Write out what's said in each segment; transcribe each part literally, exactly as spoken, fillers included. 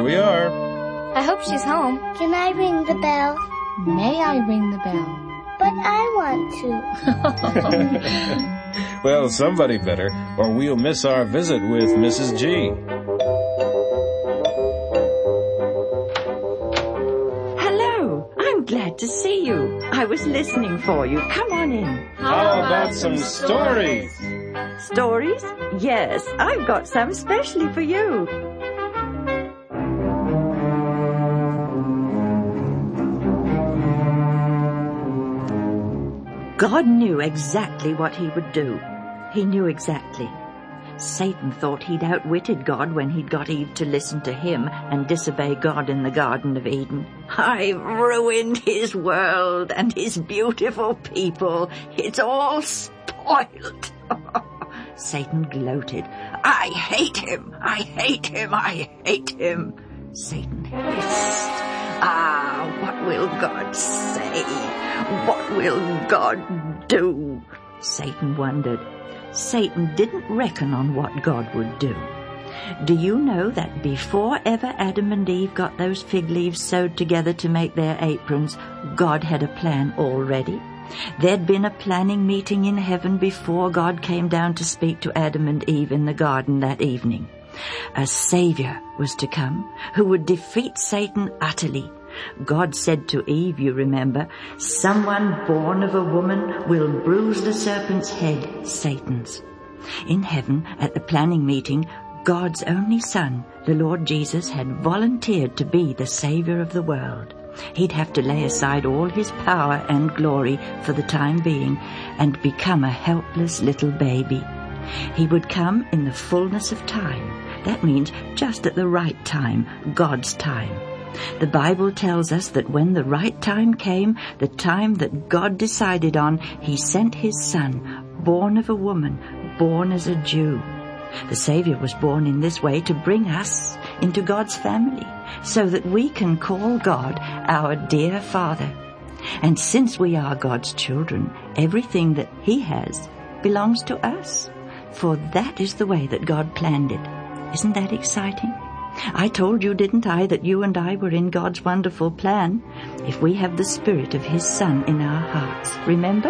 Here we are. I hope she's home. Can I ring the bell? May I ring the bell? But I want to. Well, somebody better, or we'll miss our visit with Missus G. Hello. I'm glad to see you. I was listening for you. Come on in. How about some stories? Stories? Yes, I've got some especially for you. God knew exactly what he would do. He knew exactly. Satan thought he'd outwitted God when he'd got Eve to listen to him and disobey God in the Garden of Eden. I've ruined his world and his beautiful people. It's all spoiled. Satan gloated. I hate him. I hate him. I hate him. Satan hissed. Ah, what will God say? What will God do? Satan wondered. Satan didn't reckon on what God would do. Do you know that before ever Adam and Eve got those fig leaves sewed together to make their aprons, God had a plan already? There'd been a planning meeting in heaven before God came down to speak to Adam and Eve in the garden that evening. A Savior was to come who would defeat Satan utterly. God said to Eve, you remember, someone born of a woman will bruise the serpent's head, Satan's. In heaven, at the planning meeting, God's only Son, the Lord Jesus, had volunteered to be the Savior of the world. He'd have to lay aside all his power and glory for the time being and become a helpless little baby. He would come in the fullness of time. That means just at the right time, God's time. The Bible tells us that when the right time came, the time that God decided on, he sent his Son, born of a woman, born as a Jew. The Savior was born in this way to bring us into God's family, so that we can call God our dear Father. And since we are God's children, everything that he has belongs to us. For that is the way that God planned it. Isn't that exciting? I told you, didn't I, that you and I were in God's wonderful plan if we have the Spirit of his Son in our hearts. Remember?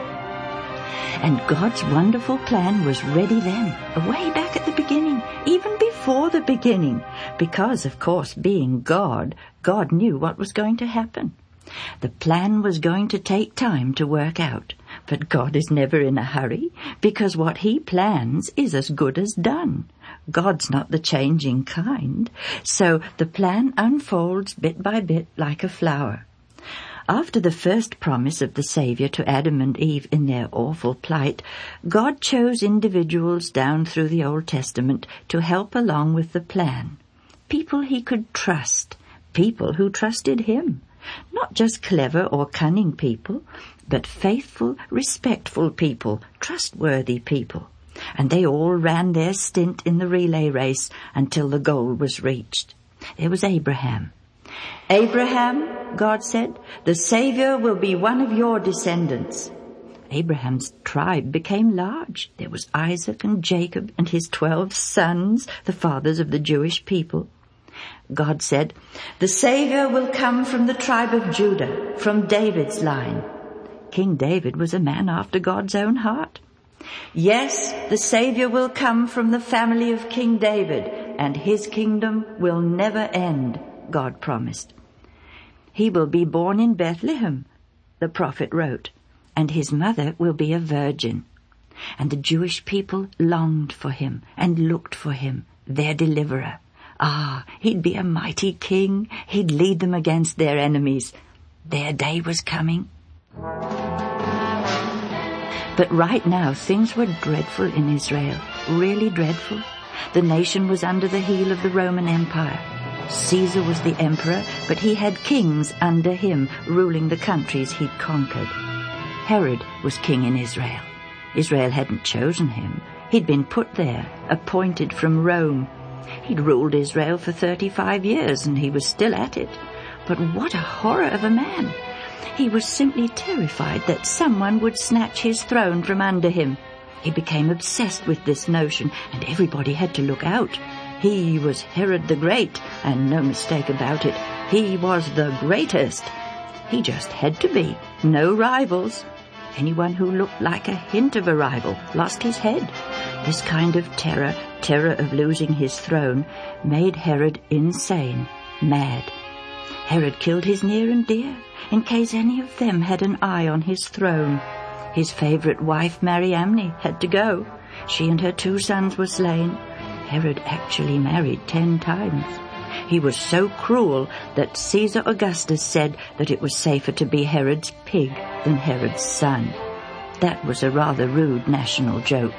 And God's wonderful plan was ready then, way back at the beginning, even before the beginning, because, of course, being God, God knew what was going to happen. The plan was going to take time to work out, but God is never in a hurry, because what he plans is as good as done. God's not the changing kind, so the plan unfolds bit by bit like a flower. After the first promise of the Savior to Adam and Eve in their awful plight, God chose individuals down through the Old Testament to help along with the plan. People he could trust, people who trusted him. Not just clever or cunning people, but faithful, respectful people, trustworthy people. And they all ran their stint in the relay race until the goal was reached. There was Abraham. Abraham, God said, the Savior will be one of your descendants. Abraham's tribe became large. There was Isaac and Jacob and his twelve sons, the fathers of the Jewish people. God said, the Savior will come from the tribe of Judah, from David's line. King David was a man after God's own heart. Yes, the Savior will come from the family of King David, and his kingdom will never end, God promised. He will be born in Bethlehem, the prophet wrote, and his mother will be a virgin. And the Jewish people longed for him and looked for him, their deliverer. Ah, he'd be a mighty king. He'd lead them against their enemies. Their day was coming. But right now, things were dreadful in Israel, really dreadful. The nation was under the heel of the Roman Empire. Caesar was the emperor, but he had kings under him, ruling the countries he'd conquered. Herod was king in Israel. Israel hadn't chosen him. He'd been put there, appointed from Rome. He'd ruled Israel for thirty-five years, and he was still at it. But what a horror of a man! He was simply terrified that someone would snatch his throne from under him. He became obsessed with this notion, and everybody had to look out. He was Herod the Great, and no mistake about it. He was the greatest. He just had to be. No rivals. Anyone who looked like a hint of a rival lost his head. This kind of terror, terror of losing his throne, made Herod insane, mad. Herod killed his near and dear, in case any of them had an eye on his throne. His favourite wife, Mariamne, had to go. She and her two sons were slain. Herod actually married ten times. He was so cruel that Caesar Augustus said that it was safer to be Herod's pig than Herod's son. That was a rather rude national joke.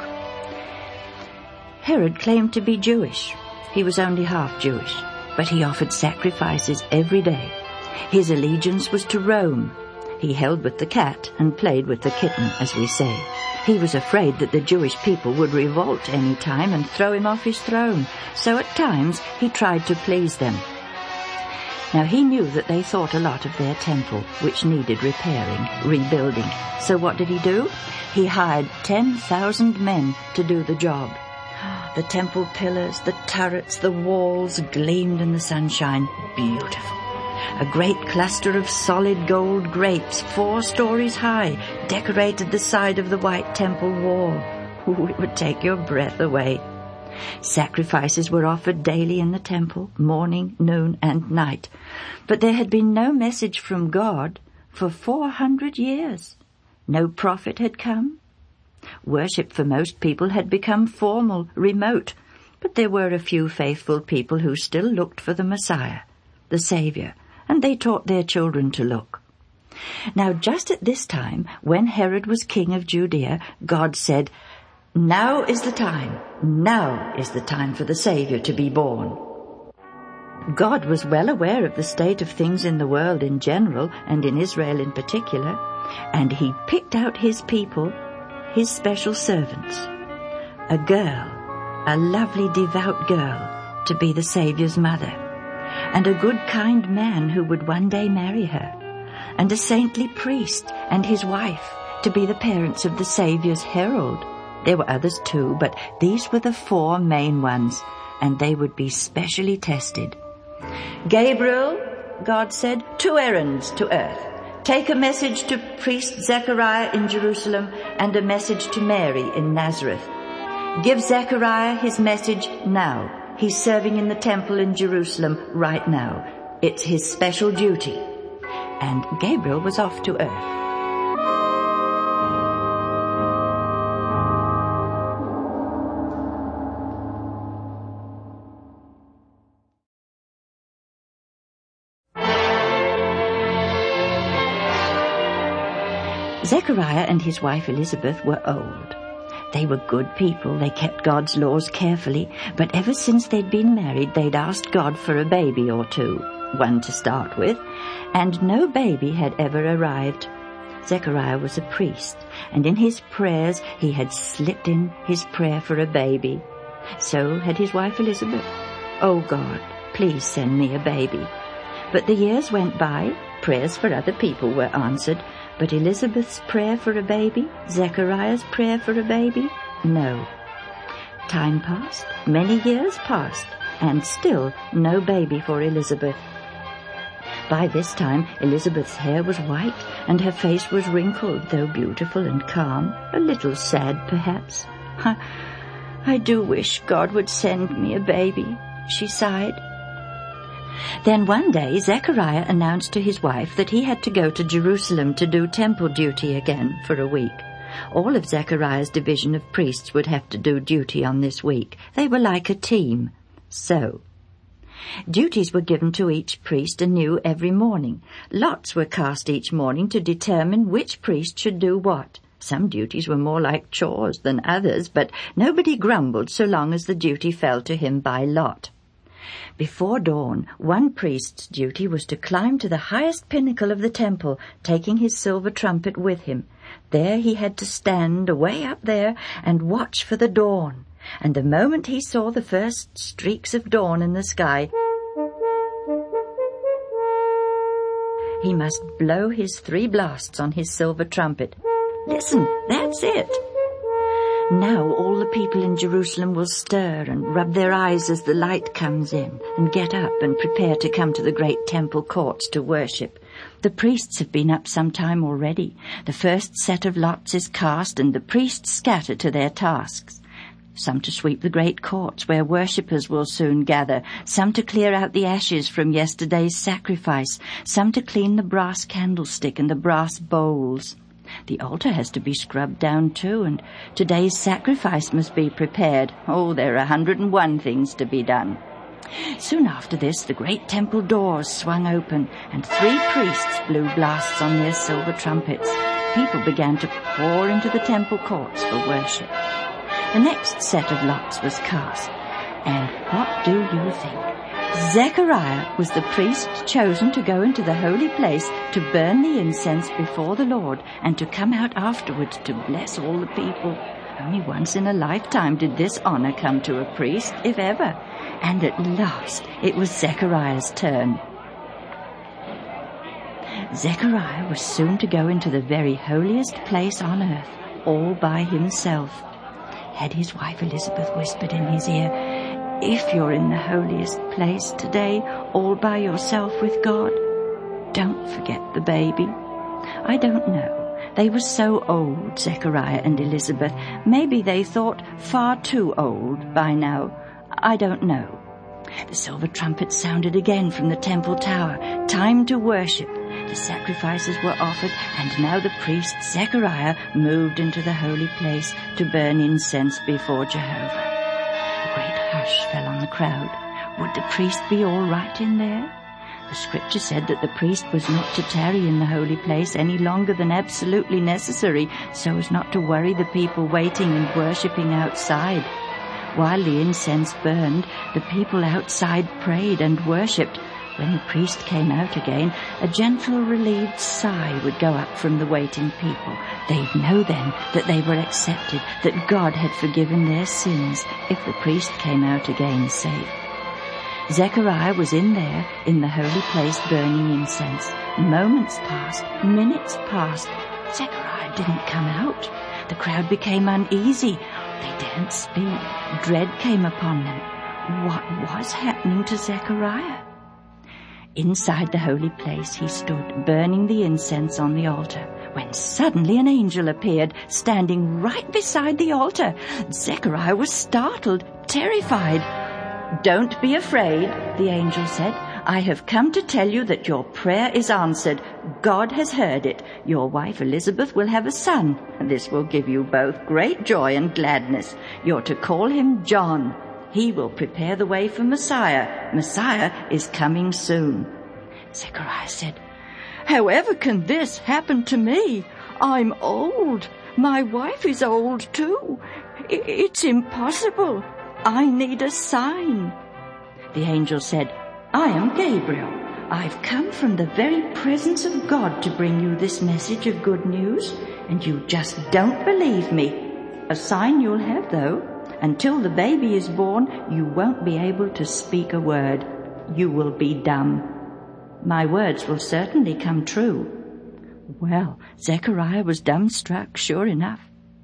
Herod claimed to be Jewish. He was only half Jewish, but he offered sacrifices every day. His allegiance was to Rome. He held with the cat and played with the kitten, as we say. He was afraid that the Jewish people would revolt any time and throw him off his throne, so at times he tried to please them. Now he knew that they thought a lot of their temple, which needed repairing, rebuilding. So what did he do? He hired ten thousand men to do the job. The temple pillars, the turrets, the walls gleamed in the sunshine. Beautiful. A great cluster of solid gold grapes, four stories high, decorated the side of the white temple wall. Ooh, it would take your breath away. Sacrifices were offered daily in the temple, morning, noon, and night. But there had been no message from God for four hundred years. No prophet had come. Worship for most people had become formal, remote, but there were a few faithful people who still looked for the Messiah, the Saviour, and they taught their children to look. Now, just at this time, when Herod was king of Judea, God said, "Now is the time, now is the time for the Saviour to be born." God was well aware of the state of things in the world in general and in Israel in particular, and he picked out his people, his special servants, a girl, a lovely devout girl, to be the Saviour's mother, and a good kind man who would one day marry her, and a saintly priest and his wife to be the parents of the Saviour's herald. There were others too, but these were the four main ones, and they would be specially tested. "Gabriel," God said, "two errands to earth. Take a message to priest Zechariah in Jerusalem and a message to Mary in Nazareth. Give Zechariah his message now. He's serving in the temple in Jerusalem right now. It's his special duty." And Gabriel was off to earth. Zechariah and his wife Elizabeth were old. They were good people. They kept God's laws carefully, but ever since they'd been married, they'd asked God for a baby or two, one to start with, and no baby had ever arrived. Zechariah was a priest, and in his prayers he had slipped in his prayer for a baby. So had his wife Elizabeth. "Oh God, please send me a baby." But the years went by, prayers for other people were answered, but Elizabeth's prayer for a baby, Zechariah's prayer for a baby, no. Time passed, many years passed, and still no baby for Elizabeth. By this time, Elizabeth's hair was white, and her face was wrinkled, though beautiful and calm, a little sad perhaps. I, I do wish God would send me a baby, she sighed. Then one day Zechariah announced to his wife that he had to go to Jerusalem to do temple duty again for a week. All of Zechariah's division of priests would have to do duty on this week. They were like a team. So, duties were given to each priest anew every morning. Lots were cast each morning to determine which priest should do what. Some duties were more like chores than others, but nobody grumbled so long as the duty fell to him by lot. Before dawn, one priest's duty was to climb to the highest pinnacle of the temple, taking his silver trumpet with him. There he had to stand away up there and watch for the dawn. And the moment he saw the first streaks of dawn in the sky, he must blow his three blasts on his silver trumpet. Listen, that's it. Now all the people in Jerusalem will stir and rub their eyes as the light comes in, and get up and prepare to come to the great temple courts to worship. The priests have been up some time already. The first set of lots is cast, and the priests scatter to their tasks. Some to sweep the great courts where worshippers will soon gather, some to clear out the ashes from yesterday's sacrifice, some to clean the brass candlestick and the brass bowls. The altar has to be scrubbed down too, and today's sacrifice must be prepared. Oh, there are a hundred and one things to be done. Soon after this, the great temple doors swung open, and three priests blew blasts on their silver trumpets. People began to pour into the temple courts for worship. The next set of lots was cast, and what do you think? Zechariah was the priest chosen to go into the holy place to burn the incense before the Lord, and to come out afterwards to bless all the people. Only once in a lifetime did this honor come to a priest, if ever. And at last it was Zechariah's turn. Zechariah was soon to go into the very holiest place on earth, all by himself. Had his wife Elizabeth whispered in his ear, "If you're in the holiest place today, all by yourself with God, don't forget the baby." I don't know. They were so old, Zechariah and Elizabeth. Maybe they thought far too old by now. I don't know. The silver trumpet sounded again from the temple tower. Time to worship. The sacrifices were offered, and now the priest Zechariah moved into the holy place to burn incense before Jehovah. A great hush fell on the crowd. Would the priest be all right in there? The scripture said that the priest was not to tarry in the holy place any longer than absolutely necessary, so as not to worry the people waiting and worshipping outside. While the incense burned, the people outside prayed and worshipped. When the priest came out again, a gentle, relieved sigh would go up from the waiting people. They'd know then that they were accepted, that God had forgiven their sins if the priest came out again safe. Zechariah was in there, in the holy place, burning incense. Moments passed, minutes passed. Zechariah didn't come out. The crowd became uneasy. They daren't speak. Dread came upon them. What was happening to Zechariah? Inside the holy place he stood, burning the incense on the altar, when suddenly an angel appeared, standing right beside the altar. Zechariah was startled, terrified. "Don't be afraid," the angel said. "I have come to tell you that your prayer is answered. God has heard it. Your wife Elizabeth will have a son. This will give you both great joy and gladness. You're to call him John. He will prepare the way for Messiah. Messiah is coming soon." Zechariah said, "However can this happen to me? I'm old. My wife is old too. It's impossible. I need a sign." The angel said, "I am Gabriel. I've come from the very presence of God to bring you this message of good news, and you just don't believe me. A sign you'll have, though. Until the baby is born, you won't be able to speak a word. You will be dumb. My words will certainly come true." Well, Zechariah was dumbstruck, sure enough.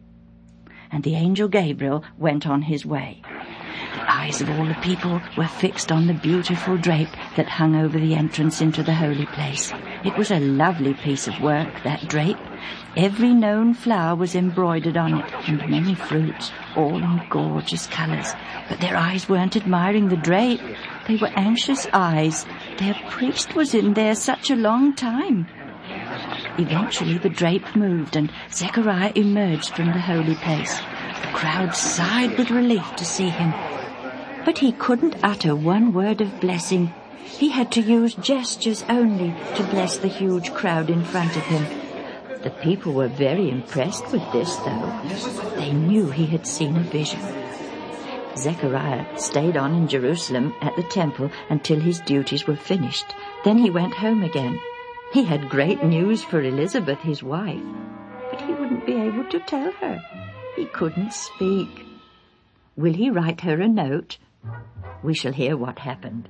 And the angel Gabriel went on his way. The eyes of all the people were fixed on the beautiful drape that hung over the entrance into the holy place. It was a lovely piece of work, that drape. Every known flower was embroidered on it, and many fruits, all in gorgeous colours. But their eyes weren't admiring the drape. They were anxious eyes. Their priest was in there such a long time. Eventually the drape moved, and Zechariah emerged from the holy place. The crowd sighed with relief to see him. But he couldn't utter one word of blessing. He had to use gestures only to bless the huge crowd in front of him. The people were very impressed with this, though. They knew he had seen a vision. Zechariah stayed on in Jerusalem at the temple until his duties were finished. Then he went home again. He had great news for Elizabeth, his wife, but he wouldn't be able to tell her. He couldn't speak. Will he write her a note? We shall hear what happened.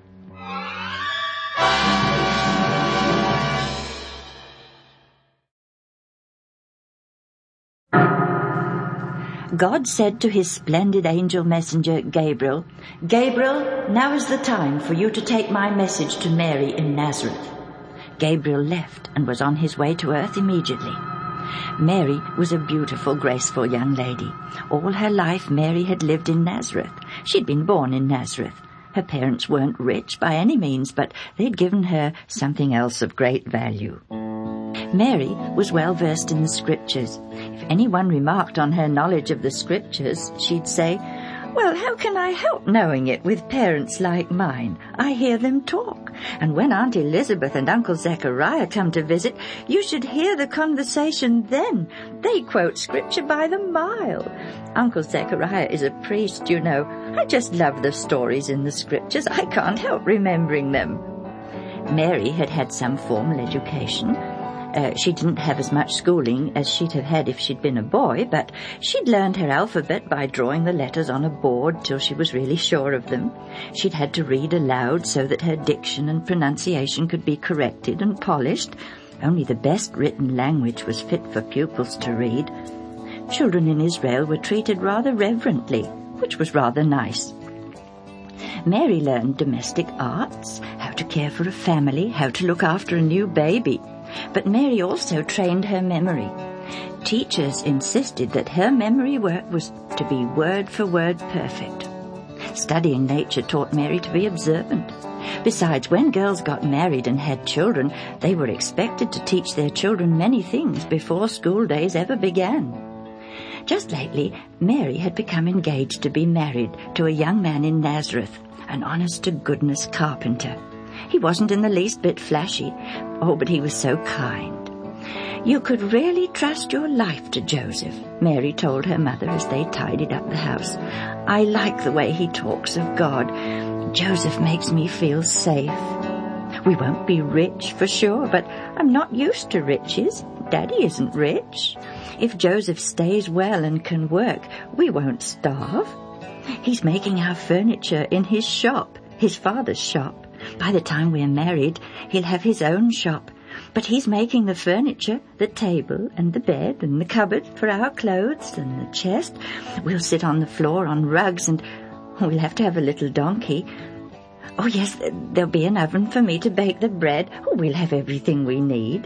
God said to his splendid angel messenger Gabriel, "Gabriel, now is the time for you to take my message to Mary in Nazareth." Gabriel left and was on his way to earth immediately. Mary was a beautiful, graceful young lady. All her life Mary had lived in Nazareth. She'd been born in Nazareth. Her parents weren't rich by any means, but they'd given her something else of great value. Mary was well versed in the Scriptures. If anyone remarked on her knowledge of the Scriptures, she'd say, "Well, how can I help knowing it with parents like mine? I hear them talk. And when Aunt Elizabeth and Uncle Zechariah come to visit, you should hear the conversation then. They quote Scripture by the mile. Uncle Zechariah is a priest, you know. I just love the stories in the Scriptures. I can't help remembering them." Mary had had some formal education. Uh, she didn't have as much schooling as she'd have had if she'd been a boy, but she'd learned her alphabet by drawing the letters on a board till she was really sure of them. She'd had to read aloud so that her diction and pronunciation could be corrected and polished. Only the best written language was fit for pupils to read. Children in Israel were treated rather reverently, which was rather nice. Mary learned domestic arts, how to care for a family, how to look after a new baby. But Mary also trained her memory. Teachers insisted that her memory work was to be word for word perfect. Studying nature taught Mary to be observant. Besides, when girls got married and had children, they were expected to teach their children many things before school days ever began. Just lately, Mary had become engaged to be married to a young man in Nazareth, an honest-to-goodness carpenter. He wasn't in the least bit flashy. Oh, but he was so kind. You could really trust your life to Joseph, Mary told her mother as they tidied up the house. I like the way he talks of God. Joseph makes me feel safe. We won't be rich for sure, but I'm not used to riches. Daddy isn't rich. If Joseph stays well and can work, we won't starve. He's making our furniture in his shop, his father's shop. By the time we're married, he'll have his own shop. But he's making the furniture, the table and the bed and the cupboard for our clothes and the chest. We'll sit on the floor on rugs and we'll have to have a little donkey. Oh, yes, there'll be an oven for me to bake the bread. Oh, we'll have everything we need.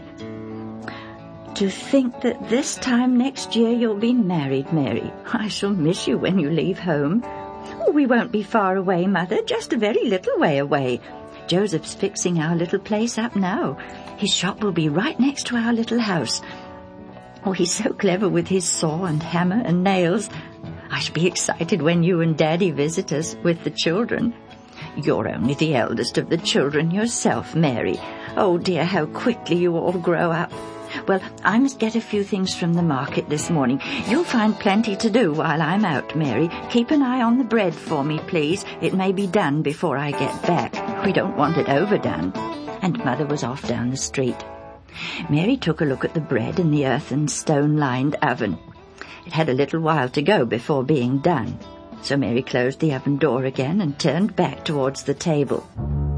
To think that this time next year you'll be married, Mary. I shall miss you when you leave home. Oh, we won't be far away, Mother, just a very little way away. Joseph's fixing our little place up now. His shop will be right next to our little house. Oh, he's so clever with his saw and hammer and nails. I shall be excited when you and Daddy visit us with the children. You're only the eldest of the children yourself, Mary. Oh, dear, how quickly you all grow up. Well, I must get a few things from the market this morning. You'll find plenty to do while I'm out, Mary. Keep an eye on the bread for me, please. It may be done before I get back. We don't want it overdone. And Mother was off down the street. Mary took a look at the bread in the earthen stone-lined oven. It had a little while to go before being done. So Mary closed the oven door again and turned back towards the table.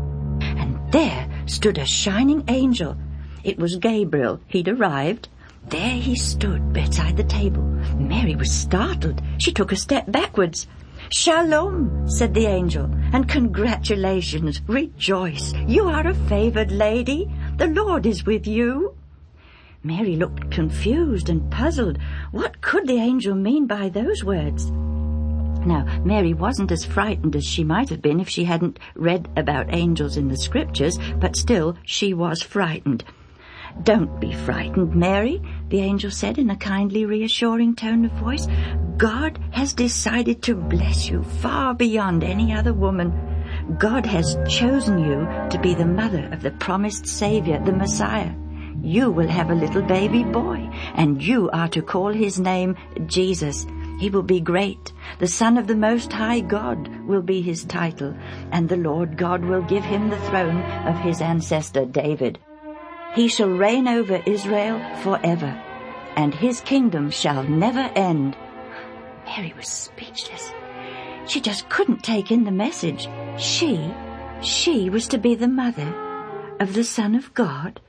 And there stood a shining angel. It was Gabriel. He'd arrived. There he stood beside the table. Mary was startled. She took a step backwards. "Shalom," said the angel, "and congratulations. Rejoice. You are a favored lady. The Lord is with you." Mary looked confused and puzzled. What could the angel mean by those words? Now, Mary wasn't as frightened as she might have been if she hadn't read about angels in the Scriptures, but still she was frightened. "Don't be frightened, Mary," the angel said in a kindly, reassuring tone of voice. "God has decided to bless you far beyond any other woman. God has chosen you to be the mother of the promised Savior, the Messiah. You will have a little baby boy, and you are to call his name Jesus. He will be great. The Son of the Most High God will be his title, and the Lord God will give him the throne of his ancestor David. He shall reign over Israel forever, and his kingdom shall never end." Mary was speechless. She just couldn't take in the message. She, she was to be the mother of the Son of God.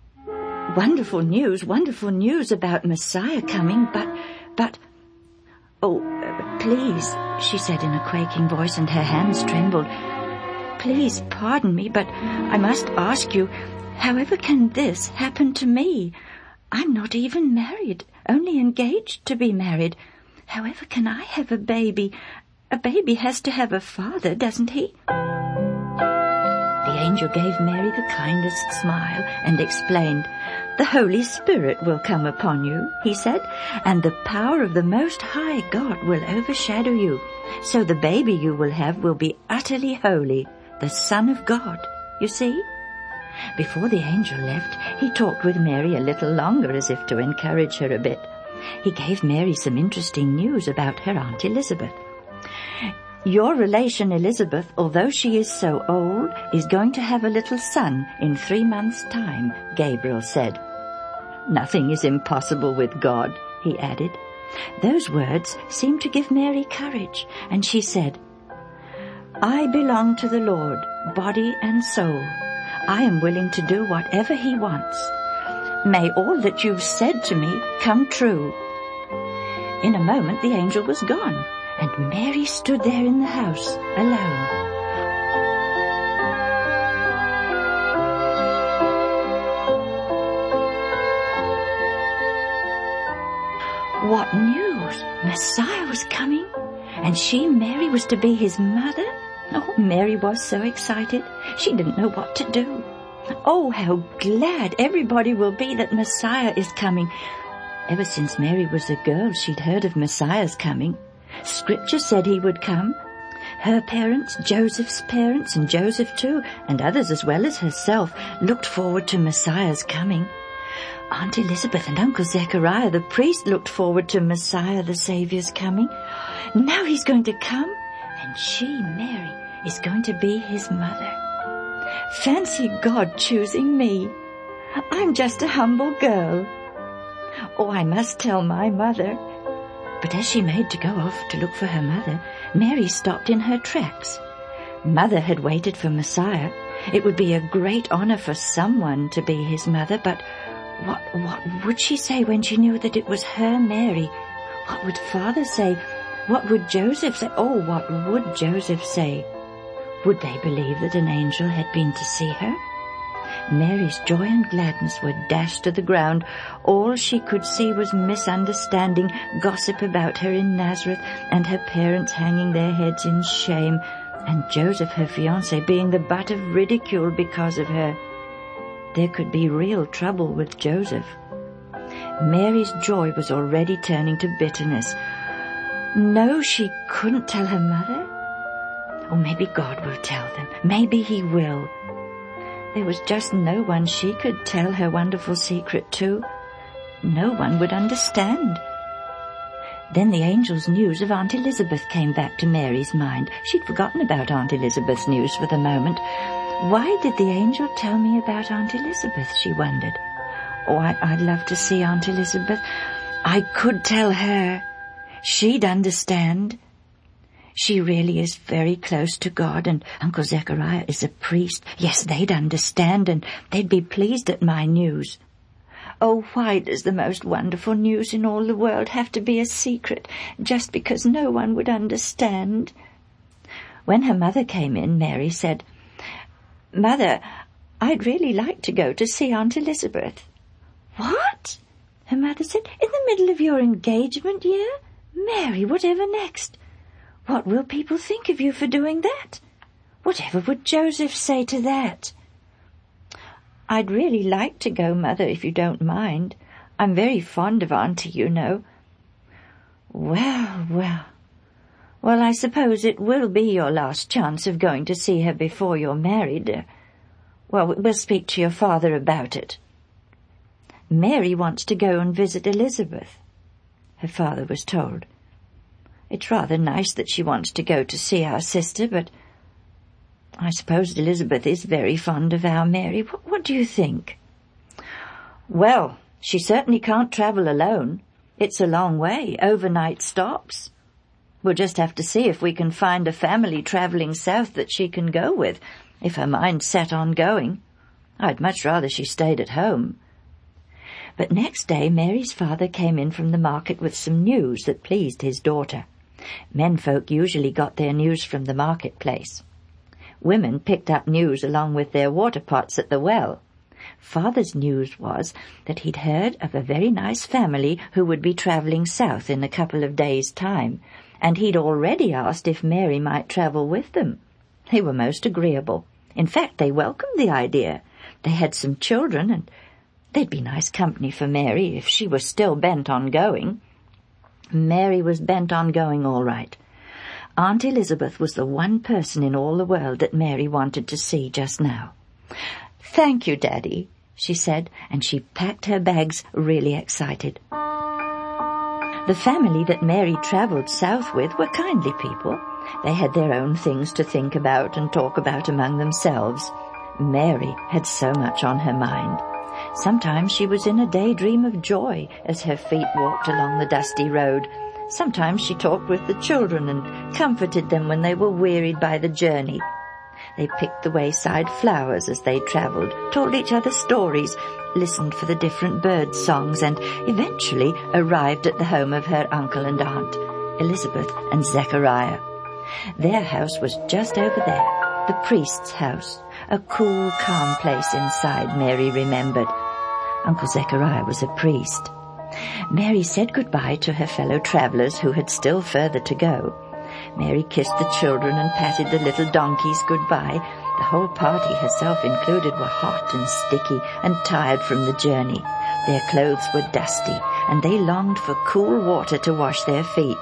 Wonderful news, wonderful news about Messiah coming, but, but, "Oh, uh, please," she said in a quaking voice, and her hands trembled. "Please pardon me, but I must ask you, however can this happen to me? I'm not even married, only engaged to be married. However can I have a baby? A baby has to have a father, doesn't he?" The angel gave Mary the kindest smile and explained, "The Holy Spirit will come upon you," he said, "and the power of the Most High God will overshadow you. So the baby you will have will be utterly holy, the Son of God, you see?" Before the angel left, he talked with Mary a little longer as if to encourage her a bit. He gave Mary some interesting news about her Aunt Elizabeth. "Your relation Elizabeth, although she is so old, is going to have a little son in three months' time," Gabriel said. "Nothing is impossible with God," he added. Those words seemed to give Mary courage, and she said, "I belong to the Lord, body and soul. I am willing to do whatever he wants. May all that you've said to me come true." In a moment the angel was gone, and Mary stood there in the house, alone. What news! Messiah was coming, and she, Mary, was to be his mother? Oh, Mary was so excited. She didn't know what to do. Oh, how glad everybody will be that Messiah is coming. Ever since Mary was a girl, she'd heard of Messiah's coming. Scripture said he would come. Her parents, Joseph's parents, and Joseph too, and others as well as herself, looked forward to Messiah's coming. Aunt Elizabeth and Uncle Zechariah, the priest, looked forward to Messiah, the Saviour's coming. Now he's going to come, and she, Mary, is going to be his mother. Fancy God choosing me. I'm just a humble girl. Oh, I must tell my mother. But as she made to go off to look for her mother, Mary stopped in her tracks. Mother had waited for Messiah. It would be a great honor for someone to be his mother, but what, what would she say when she knew that it was her Mary? What would Father say? What would Joseph say? Oh, what would Joseph say? Would they believe that an angel had been to see her? Mary's joy and gladness were dashed to the ground. All she could see was misunderstanding, gossip about her in Nazareth, and her parents hanging their heads in shame, and Joseph, her fiancé, being the butt of ridicule because of her. There could be real trouble with Joseph. Mary's joy was already turning to bitterness. No, she couldn't tell her mother. Or maybe God will tell them. Maybe he will. There was just no one she could tell her wonderful secret to. No one would understand. Then the angel's news of Aunt Elizabeth came back to Mary's mind. She'd forgotten about Aunt Elizabeth's news for the moment. Why did the angel tell me about Aunt Elizabeth, she wondered. Oh, I, I'd love to see Aunt Elizabeth. I could tell her. She'd understand. She really is very close to God, and Uncle Zechariah is a priest. Yes, they'd understand, and they'd be pleased at my news. Oh, why does the most wonderful news in all the world have to be a secret, just because no one would understand? When her mother came in, Mary said, "Mother, I'd really like to go to see Aunt Elizabeth." "What?" her mother said. "In the middle of your engagement year? Mary, whatever next? What will people think of you for doing that? Whatever would Joseph say to that?" "I'd really like to go, Mother, if you don't mind. I'm very fond of Auntie, you know." Well, well. Well, I suppose it will be your last chance of going to see her before you're married. Well, we'll speak to your father about it. Mary wants to go and visit Elizabeth, her father was told. It's rather nice that she wants to go to see our sister, but I suppose Elizabeth is very fond of our Mary. What, what do you think?" "Well, she certainly can't travel alone. It's a long way, overnight stops. We'll just have to see if we can find a family travelling south that she can go with, if her mind's set on going. I'd much rather she stayed at home." But next day Mary's father came in from the market with some news that pleased his daughter. Menfolk usually got their news from the marketplace. Women picked up news along with their water pots at the well. Father's news was that he'd heard of a very nice family who would be travelling south in a couple of days' time, and he'd already asked if Mary might travel with them. They were most agreeable. In fact, they welcomed the idea. They had some children, and they'd be nice company for Mary if she was still bent on going. Mary was bent on going all right. Aunt Elizabeth was the one person in all the world that Mary wanted to see just now. "Thank you, Daddy," she said, and she packed her bags really excited. The family that Mary travelled south with were kindly people. They had their own things to think about and talk about among themselves. Mary had so much on her mind. Sometimes she was in a daydream of joy as her feet walked along the dusty road. Sometimes she talked with the children and comforted them when they were wearied by the journey. They picked the wayside flowers as they travelled, told each other stories, listened for the different bird songs, and eventually arrived at the home of her uncle and aunt, Elizabeth and Zechariah. Their house was just over there, the priest's house, a cool, calm place inside, Mary remembered. Uncle Zechariah was a priest. Mary said goodbye to her fellow travellers who had still further to go. Mary kissed the children and patted the little donkeys goodbye. The whole party, herself included, were hot and sticky and tired from the journey. Their clothes were dusty, and they longed for cool water to wash their feet.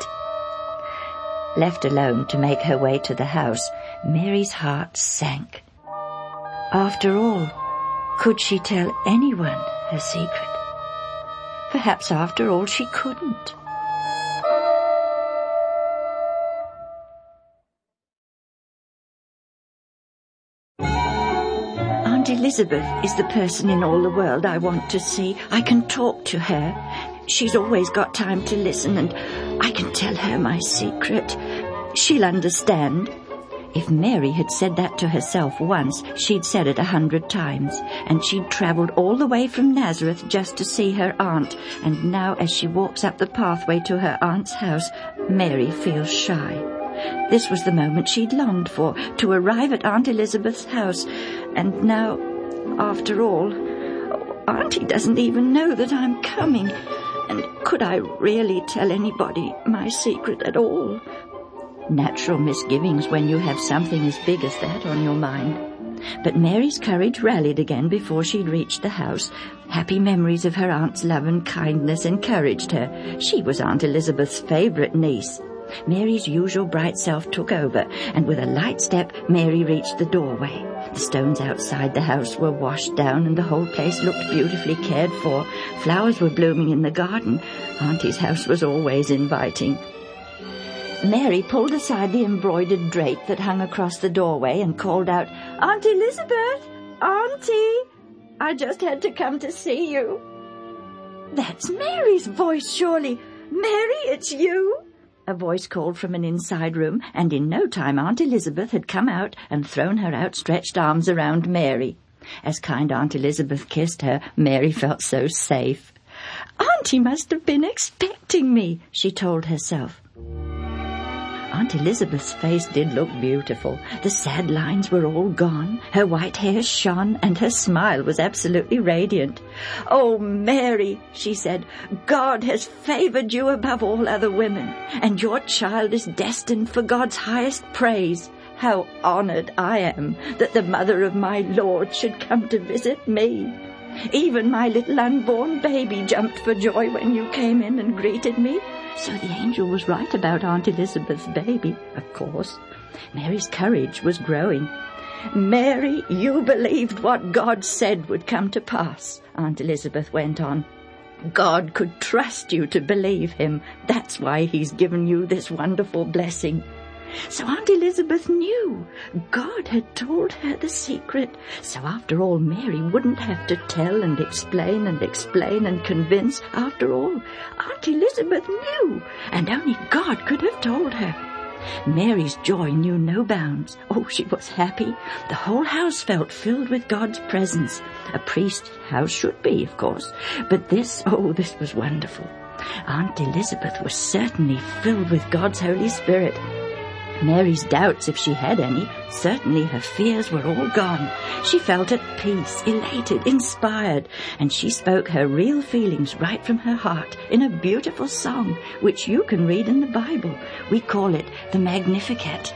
Left alone to make her way to the house, Mary's heart sank. After all, could she tell anyone her secret? Perhaps after all she couldn't. Aunt Elizabeth is the person in all the world I want to see. I can talk to her. She's always got time to listen, and I can tell her my secret. She'll understand. If Mary had said that to herself once, she'd said it a hundred times, and she'd travelled all the way from Nazareth just to see her aunt, and now as she walks up the pathway to her aunt's house, Mary feels shy. This was the moment she'd longed for, to arrive at Aunt Elizabeth's house, and now, after all, Auntie doesn't even know that I'm coming, and could I really tell anybody my secret at all? Natural misgivings when you have something as big as that on your mind. But Mary's courage rallied again before she'd reached the house. Happy memories of her aunt's love and kindness encouraged her. She was Aunt Elizabeth's favourite niece. Mary's usual bright self took over, and with a light step, Mary reached the doorway. The stones outside the house were washed down, and the whole place looked beautifully cared for. Flowers were blooming in the garden. Auntie's house was always inviting. Mary pulled aside the embroidered drape that hung across the doorway and called out, "Aunt Elizabeth! Auntie! I just had to come to see you." "That's Mary's voice, surely. Mary, it's you?" A voice called from an inside room, and in no time Aunt Elizabeth had come out and thrown her outstretched arms around Mary. As kind Aunt Elizabeth kissed her, Mary felt so safe. "Auntie must have been expecting me," she told herself. Aunt Elizabeth's face did look beautiful. The sad lines were all gone, her white hair shone, and her smile was absolutely radiant. "Oh, Mary," she said, "God has favoured you above all other women, and your child is destined for God's highest praise. How honoured I am that the mother of my Lord should come to visit me. Even my little unborn baby jumped for joy when you came in and greeted me." So the angel was right about Aunt Elizabeth's baby, of course. Mary's courage was growing. "Mary, you believed what God said would come to pass," Aunt Elizabeth went on. "God could trust you to believe him. That's why he's given you this wonderful blessing." So Aunt Elizabeth knew. God had told her the secret. So after all, Mary wouldn't have to tell and explain and explain and convince. After all, Aunt Elizabeth knew, and only God could have told her. Mary's joy knew no bounds. Oh, she was happy. The whole house felt filled with God's presence. A priest's house should be, of course. But this, oh, this was wonderful. Aunt Elizabeth was certainly filled with God's Holy Spirit. Mary's doubts, if she had any, certainly her fears were all gone. She felt at peace, elated, inspired, and she spoke her real feelings right from her heart in a beautiful song, which you can read in the Bible. We call it the Magnificat.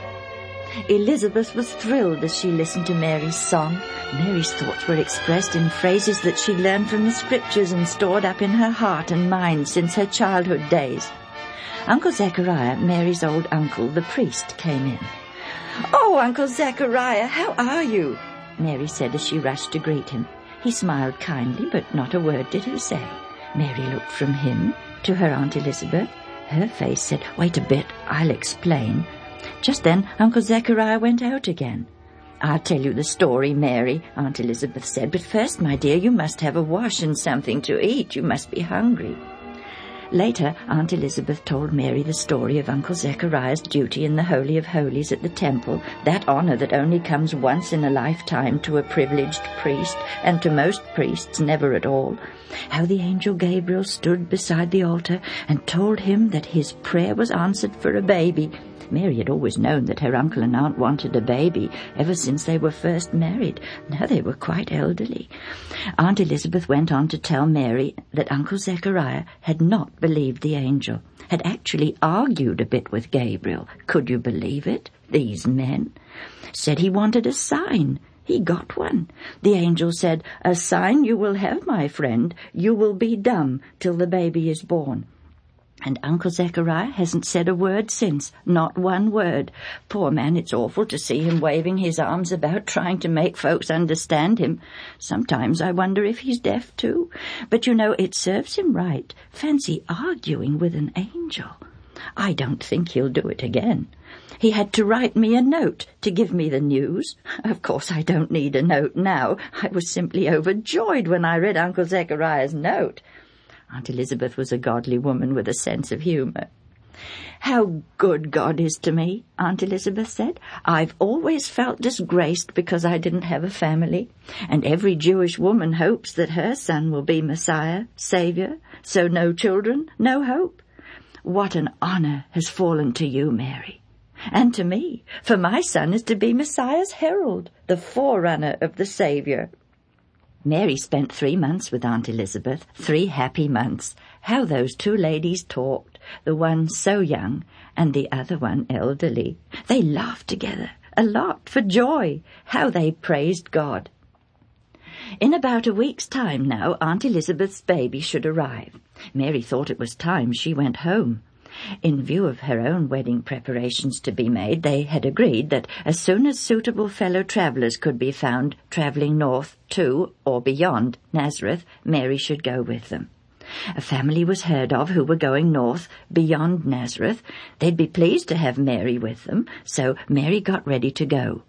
Elizabeth was thrilled as she listened to Mary's song. Mary's thoughts were expressed in phrases that she'd learned from the Scriptures and stored up in her heart and mind since her childhood days. Uncle Zechariah, Mary's old uncle, the priest, came in. "Oh, Uncle Zechariah, how are you?" Mary said as she rushed to greet him. He smiled kindly, but not a word did he say. Mary looked from him to her Aunt Elizabeth. Her face said, "Wait a bit, I'll explain." Just then Uncle Zechariah went out again. "I'll tell you the story, Mary," Aunt Elizabeth said, "but first, my dear, you must have a wash and something to eat. You must be hungry." Later, Aunt Elizabeth told Mary the story of Uncle Zechariah's duty in the Holy of Holies at the temple, that honor that only comes once in a lifetime to a privileged priest, and to most priests never at all. How the angel Gabriel stood beside the altar and told him that his prayer was answered for a baby. Mary had always known that her uncle and aunt wanted a baby ever since they were first married. Now they were quite elderly. Aunt Elizabeth went on to tell Mary that Uncle Zechariah had not believed the angel, had actually argued a bit with Gabriel. Could you believe it? These men. Said he wanted a sign. He got one. The angel said, "A sign you will have, my friend. You will be dumb till the baby is born." And Uncle Zechariah hasn't said a word since, not one word. Poor man, it's awful to see him waving his arms about, trying to make folks understand him. Sometimes I wonder if he's deaf too. But you know, it serves him right. Fancy arguing with an angel. I don't think he'll do it again. He had to write me a note to give me the news. Of course, I don't need a note now. I was simply overjoyed when I read Uncle Zechariah's note. Aunt Elizabeth was a godly woman with a sense of humour. "How good God is to me," Aunt Elizabeth said. "I've always felt disgraced because I didn't have a family, and every Jewish woman hopes that her son will be Messiah, Saviour, so no children, no hope. What an honour has fallen to you, Mary, and to me, for my son is to be Messiah's herald, the forerunner of the Saviour." Mary spent three months with Aunt Elizabeth, three happy months. How those two ladies talked, the one so young and the other one elderly. They laughed together, a lot, for joy. How they praised God. In about a week's time now, Aunt Elizabeth's baby should arrive. Mary thought it was time she went home. In view of her own wedding preparations to be made, they had agreed that as soon as suitable fellow travellers could be found travelling north to or beyond Nazareth, Mary should go with them. A family was heard of who were going north beyond Nazareth. They'd be pleased to have Mary with them, so Mary got ready to go.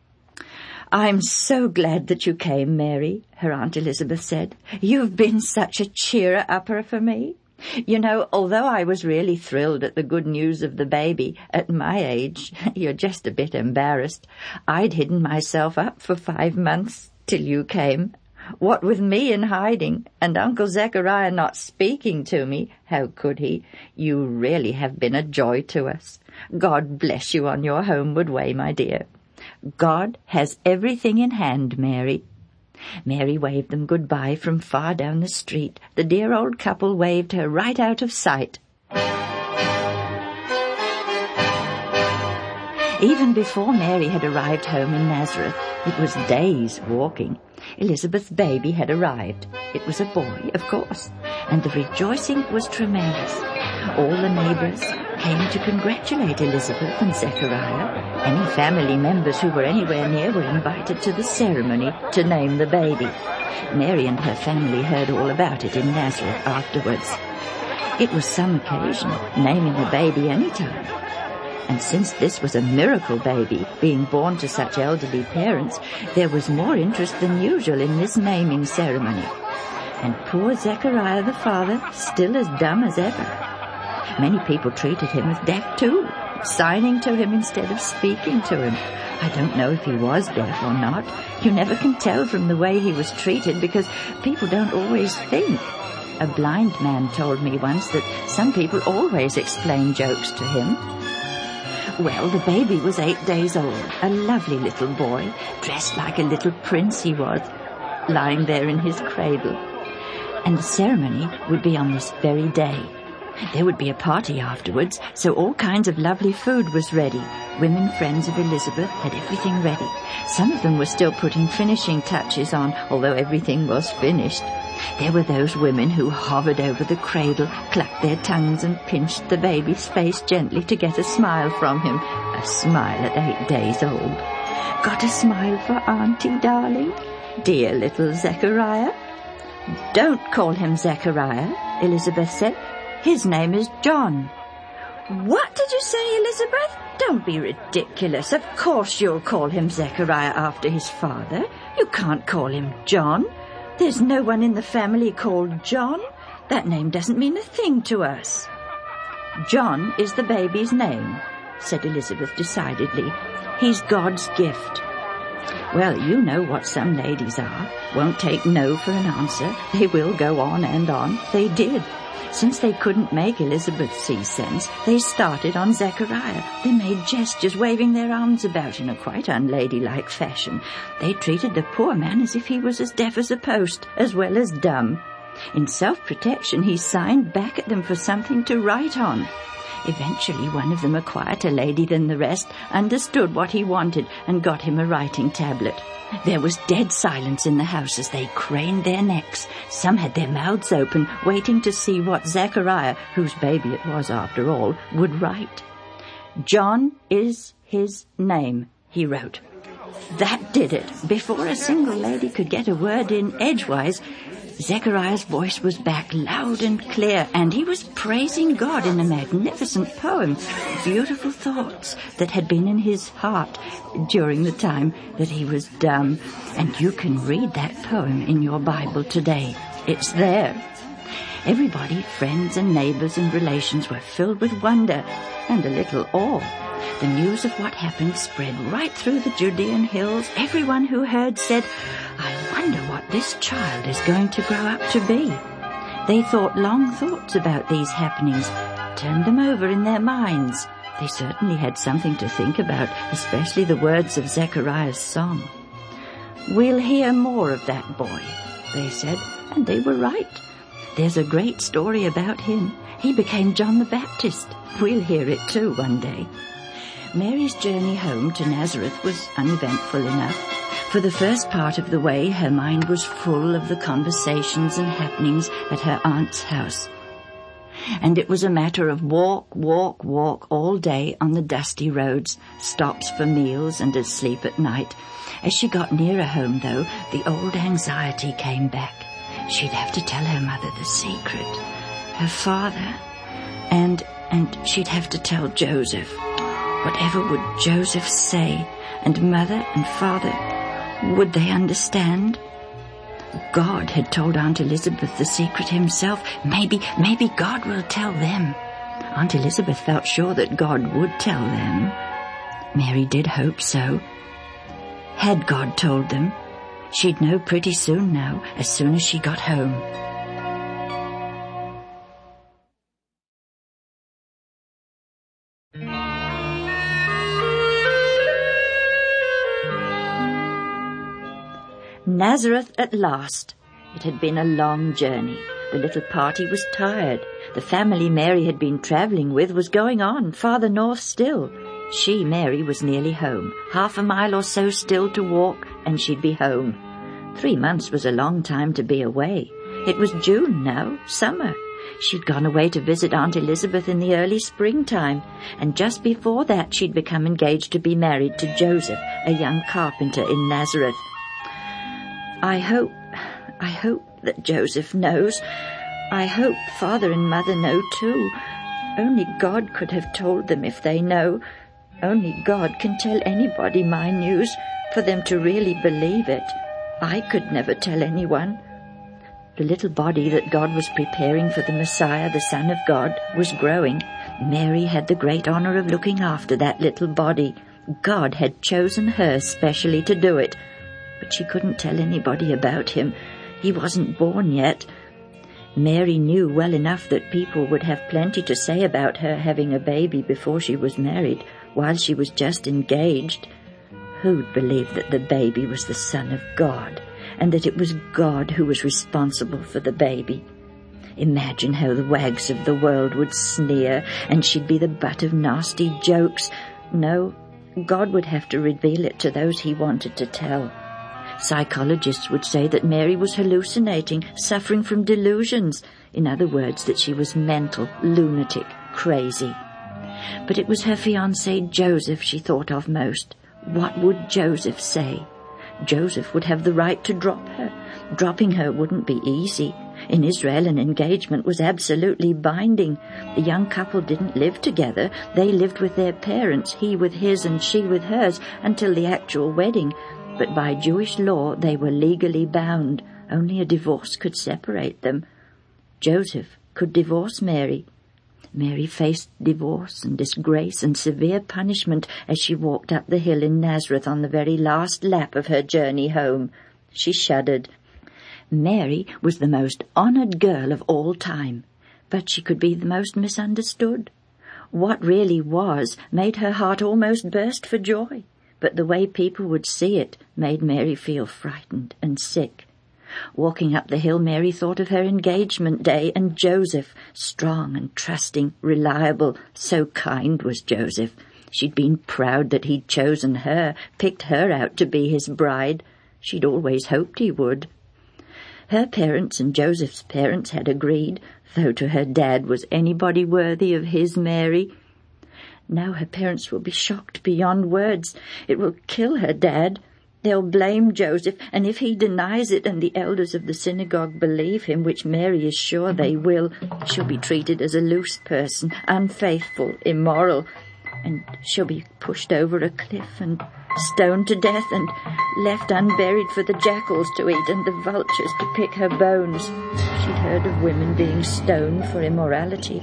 "I'm so glad that you came, Mary," her Aunt Elizabeth said. "You've been such a cheer-upper for me. You know, although I was really thrilled at the good news of the baby, at my age, you're just a bit embarrassed. I'd hidden myself up for five months till you came. What with me in hiding and Uncle Zechariah not speaking to me, how could he? You really have been a joy to us. God bless you on your homeward way, my dear. God has everything in hand, Mary." Mary waved them goodbye from far down the street. The dear old couple waved her right out of sight. Even before Mary had arrived home in Nazareth, it was days walking. Elizabeth's baby had arrived. It was a boy, of course, and the rejoicing was tremendous. All the neighbours came to congratulate Elizabeth and Zechariah. Any family members who were anywhere near were invited to the ceremony to name the baby. Mary and her family heard all about it in Nazareth afterwards. It was some occasion, naming a baby any time. And since this was a miracle baby, being born to such elderly parents, there was more interest than usual in this naming ceremony. And poor Zechariah the father, still as dumb as ever. Many people treated him as deaf too. signing to him instead of speaking to him. I don't know if he was deaf or not. You never can tell from the way he was treated because people don't always think. A blind man told me once that some people always explain jokes to him. Well, the baby was eight days old, a lovely little boy, dressed like a little prince he was, lying there in his cradle. And the ceremony would be on this very day. There would be a party afterwards, so all kinds of lovely food was ready. Women friends of Elizabeth had everything ready. Some of them were still putting finishing touches on, although everything was finished. There were those women who hovered over the cradle, clucked their tongues and pinched the baby's face gently to get a smile from him. A smile at eight days old. Got a smile for Auntie, darling? Dear little Zechariah? Don't call him Zechariah, Elizabeth said. His name is John. What did you say, Elizabeth? Don't be ridiculous. Of course you'll call him Zechariah after his father. You can't call him John. There's no one in the family called John. That name doesn't mean a thing to us. John is the baby's name, said Elizabeth decidedly. He's God's gift. Well, you know what some ladies are. Won't take no for an answer. They will go on and on. They did. Since they couldn't make Elizabeth see sense, they started on Zechariah. They made gestures, waving their arms about in a quite unladylike fashion. They treated the poor man as if he was as deaf as a post, as well as dumb. In self-protection, he signed back at them for something to write on. Eventually, one of them, a quieter lady than the rest, understood what he wanted and got him a writing tablet. There was dead silence in the house as they craned their necks. Some had their mouths open, waiting to see what Zechariah, whose baby it was after all, would write. John is his name, he wrote. That did it. Before a single lady could get a word in edgewise, Zechariah's voice was back loud and clear, and he was praising God in a magnificent poem, beautiful thoughts that had been in his heart during the time that he was dumb. And you can read that poem in your Bible today. It's there. Everybody, friends and neighbors and relations, were filled with wonder and a little awe. The news of what happened spread right through the Judean hills. Everyone who heard said, I wonder what this child is going to grow up to be. They thought long thoughts about these happenings, turned them over in their minds. They certainly had something to think about, especially the words of Zechariah's song. We'll hear more of that boy, they said, and they were right. There's a great story about him. He became John the Baptist. We'll hear it too one day. Mary's journey home to Nazareth was uneventful enough. For the first part of the way, her mind was full of the conversations and happenings at her aunt's house. And it was a matter of walk, walk, walk all day on the dusty roads, stops for meals and asleep at night. As she got nearer home, though, the old anxiety came back. She'd have to tell her mother the secret, her father, and, and she'd have to tell Joseph. Whatever would Joseph say, and mother and father, would they understand? God had told Aunt Elizabeth the secret himself. Maybe, maybe God will tell them. Aunt Elizabeth felt sure that God would tell them. Mary did hope so. Had God told them? She'd know pretty soon now, as soon as she got home. Nazareth at last. It had been a long journey. The little party was tired. The family Mary had been travelling with was going on, farther north still. She, Mary, was nearly home. Half a mile or so still to walk, and she'd be home. Three months was a long time to be away. It was June now, summer. She'd gone away to visit Aunt Elizabeth in the early springtime, and just before that she'd become engaged to be married to Joseph, a young carpenter in Nazareth. I hope, I hope that Joseph knows. I hope Father and Mother know too. Only God could have told them if they know. Only God can tell anybody my news for them to really believe it. I could never tell anyone. The little body that God was preparing for the Messiah, the Son of God, was growing. Mary had the great honor of looking after that little body. God had chosen her specially to do it. But she couldn't tell anybody about him. He wasn't born yet. Mary knew well enough that people would have plenty to say about her having a baby before she was married, while she was just engaged. Who'd believe that the baby was the Son of God, and that it was God who was responsible for the baby? Imagine how the wags of the world would sneer, and she'd be the butt of nasty jokes. No, God would have to reveal it to those he wanted to tell. Psychologists would say that Mary was hallucinating, suffering from delusions. In other words, that she was mental, lunatic, crazy. But it was her fiancé Joseph she thought of most. What would Joseph say? Joseph would have the right to drop her. Dropping her wouldn't be easy. In Israel, an engagement was absolutely binding. The young couple didn't live together. They lived with their parents, he with his and she with hers, until the actual wedding. But by Jewish law, they were legally bound. Only a divorce could separate them. Joseph could divorce Mary. Mary faced divorce and disgrace and severe punishment as she walked up the hill in Nazareth on the very last lap of her journey home. She shuddered. Mary was the most honored girl of all time, but she could be the most misunderstood. What really was made her heart almost burst for joy, but the way people would see it made Mary feel frightened and sick. Walking up the hill, Mary thought of her engagement day and Joseph, strong and trusting, reliable. So kind was Joseph. She'd been proud that he'd chosen her, picked her out to be his bride. She'd always hoped he would. Her parents and Joseph's parents had agreed, though to her dad was anybody worthy of his Mary? Now her parents will be shocked beyond words. It will kill her dad. They'll blame Joseph, and if he denies it and the elders of the synagogue believe him, which Mary is sure they will, she'll be treated as a loose person, unfaithful, immoral, and she'll be pushed over a cliff and stoned to death and left unburied for the jackals to eat and the vultures to pick her bones. She'd heard of women being stoned for immorality.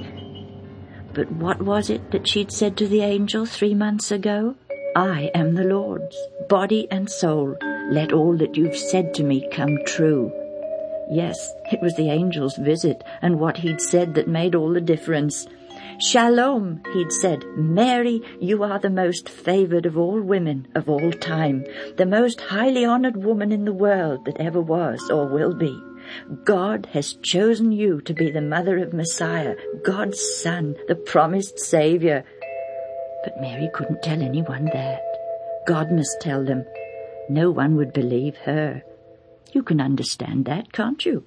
But what was it that she'd said to the angel three months ago? I am the Lord's, body and soul. Let all that you've said to me come true. Yes, it was the angel's visit and what he'd said that made all the difference. Shalom, he'd said. Mary, you are the most favored of all women of all time, the most highly honored woman in the world that ever was or will be. God has chosen you to be the mother of Messiah, God's Son, the promised Savior. But Mary couldn't tell anyone that. God must tell them. No one would believe her. You can understand that, can't you?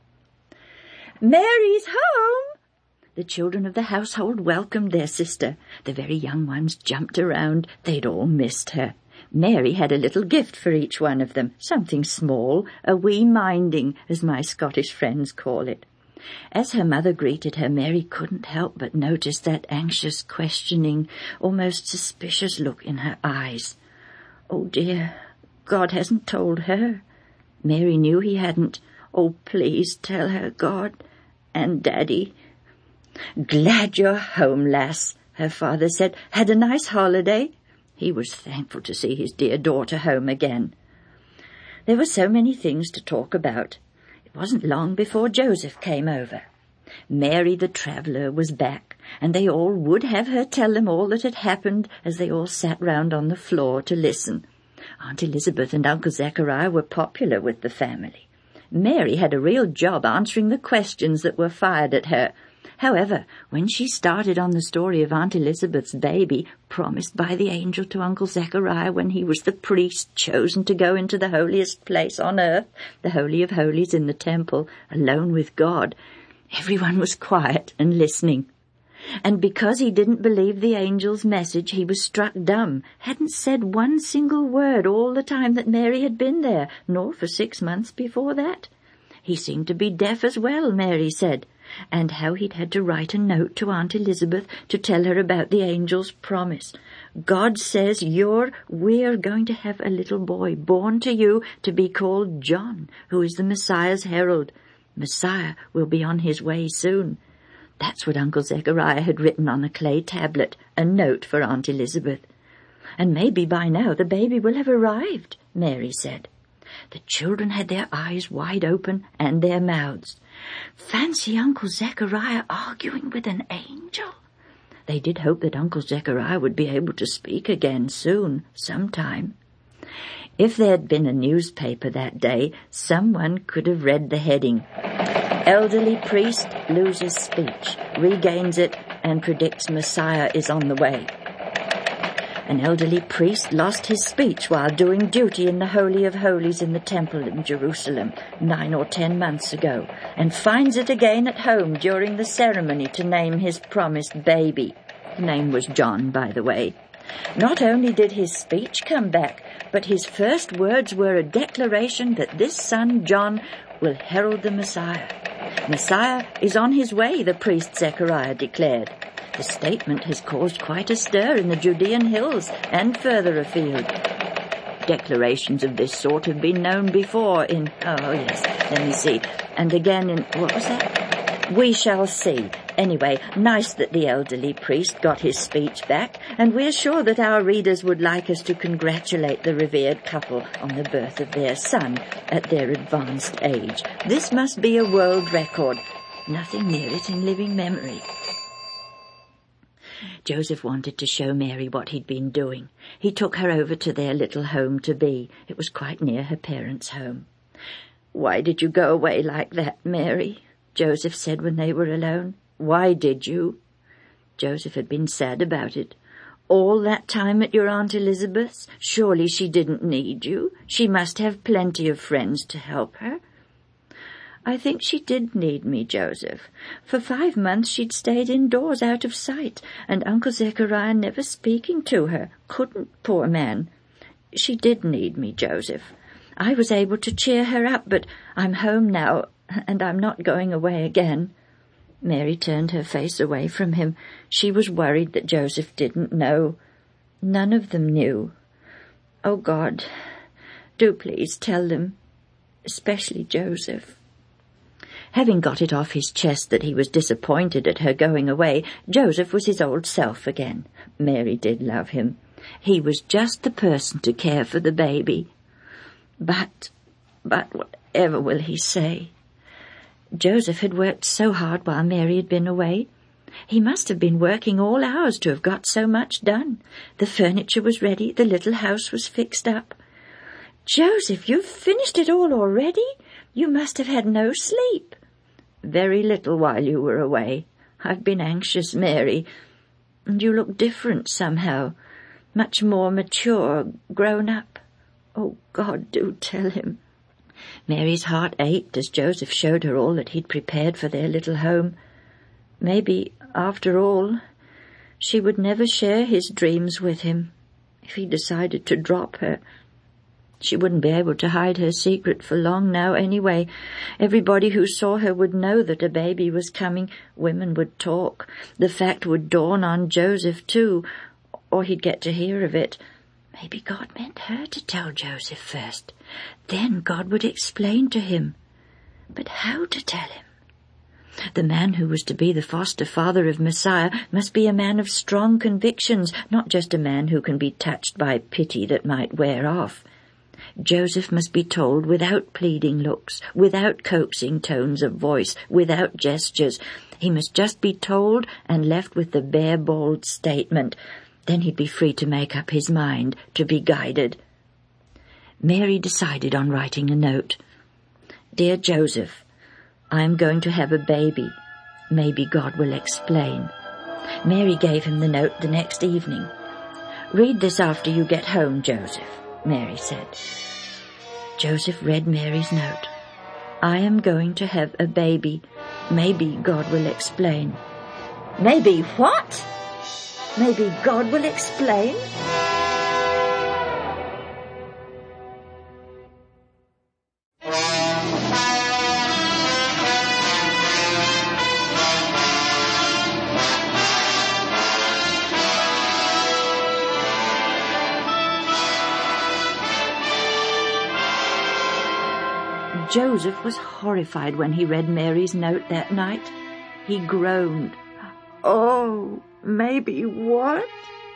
Mary's home! The children of the household welcomed their sister. The very young ones jumped around. They'd all missed her. Mary had a little gift for each one of them, something small, a wee minding, as my Scottish friends call it. As her mother greeted her, Mary couldn't help but notice that anxious, questioning, almost suspicious look in her eyes. Oh dear, God hasn't told her. Mary knew he hadn't. Oh, please tell her, God, and Daddy. Glad you're home, lass, her father said. Had a nice holiday? He was thankful to see his dear daughter home again. There were so many things to talk about. It wasn't long before Joseph came over. Mary the traveller was back, and they all would have her tell them all that had happened as they all sat round on the floor to listen. Aunt Elizabeth and Uncle Zechariah were popular with the family. Mary had a real job answering the questions that were fired at her. However, when she started on the story of Aunt Elizabeth's baby, promised by the angel to Uncle Zechariah when he was the priest chosen to go into the holiest place on earth, the Holy of Holies in the temple, alone with God, everyone was quiet and listening. And because he didn't believe the angel's message, he was struck dumb, hadn't said one single word all the time that Mary had been there, nor for six months before that. He seemed to be deaf as well, Mary said, and how he'd had to write a note to Aunt Elizabeth to tell her about the angel's promise. God says you're, we're going to have a little boy born to you to be called John, who is the Messiah's herald. Messiah will be on his way soon. That's what Uncle Zechariah had written on a clay tablet, a note for Aunt Elizabeth. And maybe by now the baby will have arrived, Mary said. The children had their eyes wide open and their mouths. Fancy Uncle Zechariah arguing with an angel. They did hope that Uncle Zechariah would be able to speak again soon, sometime. If there had been a newspaper that day, someone could have read the heading, Elderly Priest Loses Speech, Regains It, and Predicts Messiah is on the way. An elderly priest lost his speech while doing duty in the Holy of Holies in the temple in Jerusalem nine or ten months ago, and finds it again at home during the ceremony to name his promised baby. The name was John, by the way. Not only did his speech come back, but his first words were a declaration that this son, John, will herald the Messiah. Messiah is on his way, the priest Zechariah declared. The statement has caused quite a stir in the Judean hills and further afield. Declarations of this sort have been known before in, oh yes, let me see, and again in, what was that? We shall see. Anyway, nice that the elderly priest got his speech back, and we're sure that our readers would like us to congratulate the revered couple on the birth of their son at their advanced age. This must be a world record. Nothing near it in living memory. Joseph wanted to show Mary what he'd been doing. He took her over to their little home-to-be. It was quite near her parents' home. "Why did you go away like that, Mary?" Joseph said when they were alone. "Why did you?" Joseph had been sad about it. "All that time at your Aunt Elizabeth's? Surely she didn't need you. She must have plenty of friends to help her." "I think she did need me, Joseph. For five months she'd stayed indoors out of sight, and Uncle Zechariah never speaking to her. Couldn't, poor man. She did need me, Joseph. I was able to cheer her up, but I'm home now, and I'm not going away again." Mary turned her face away from him. She was worried that Joseph didn't know. None of them knew. "Oh, God, do please tell them, especially Joseph." Having got it off his chest that he was disappointed at her going away, Joseph was his old self again. Mary did love him. He was just the person to care for the baby. But, but whatever will he say? Joseph had worked so hard while Mary had been away. He must have been working all hours to have got so much done. The furniture was ready, the little house was fixed up. "Joseph, you've finished it all already? You must have had no sleep." "Very little while you were away. I've been anxious, Mary. And you look different somehow, much more mature, grown up. Oh, God, do tell him." Mary's heart ached as Joseph showed her all that he'd prepared for their little home. Maybe, after all, she would never share his dreams with him if he decided to drop her. She wouldn't be able to hide her secret for long now anyway. Everybody who saw her would know that a baby was coming. Women would talk. The fact would dawn on Joseph too, or he'd get to hear of it. Maybe God meant her to tell Joseph first. Then God would explain to him. But how to tell him? The man who was to be the foster father of Messiah must be a man of strong convictions, not just a man who can be touched by pity that might wear off. Joseph must be told without pleading looks, without coaxing tones of voice, without gestures. He must just be told and left with the bare, bold statement. Then he'd be free to make up his mind, to be guided. Mary decided on writing a note. "Dear Joseph, I am going to have a baby. Maybe God will explain." Mary gave him the note the next evening. "Read this after you get home, Joseph," Mary said. Joseph read Mary's note. "I am going to have a baby. Maybe God will explain." Maybe what? Maybe God will explain? Joseph was horrified when he read Mary's note that night. He groaned. Oh, maybe what?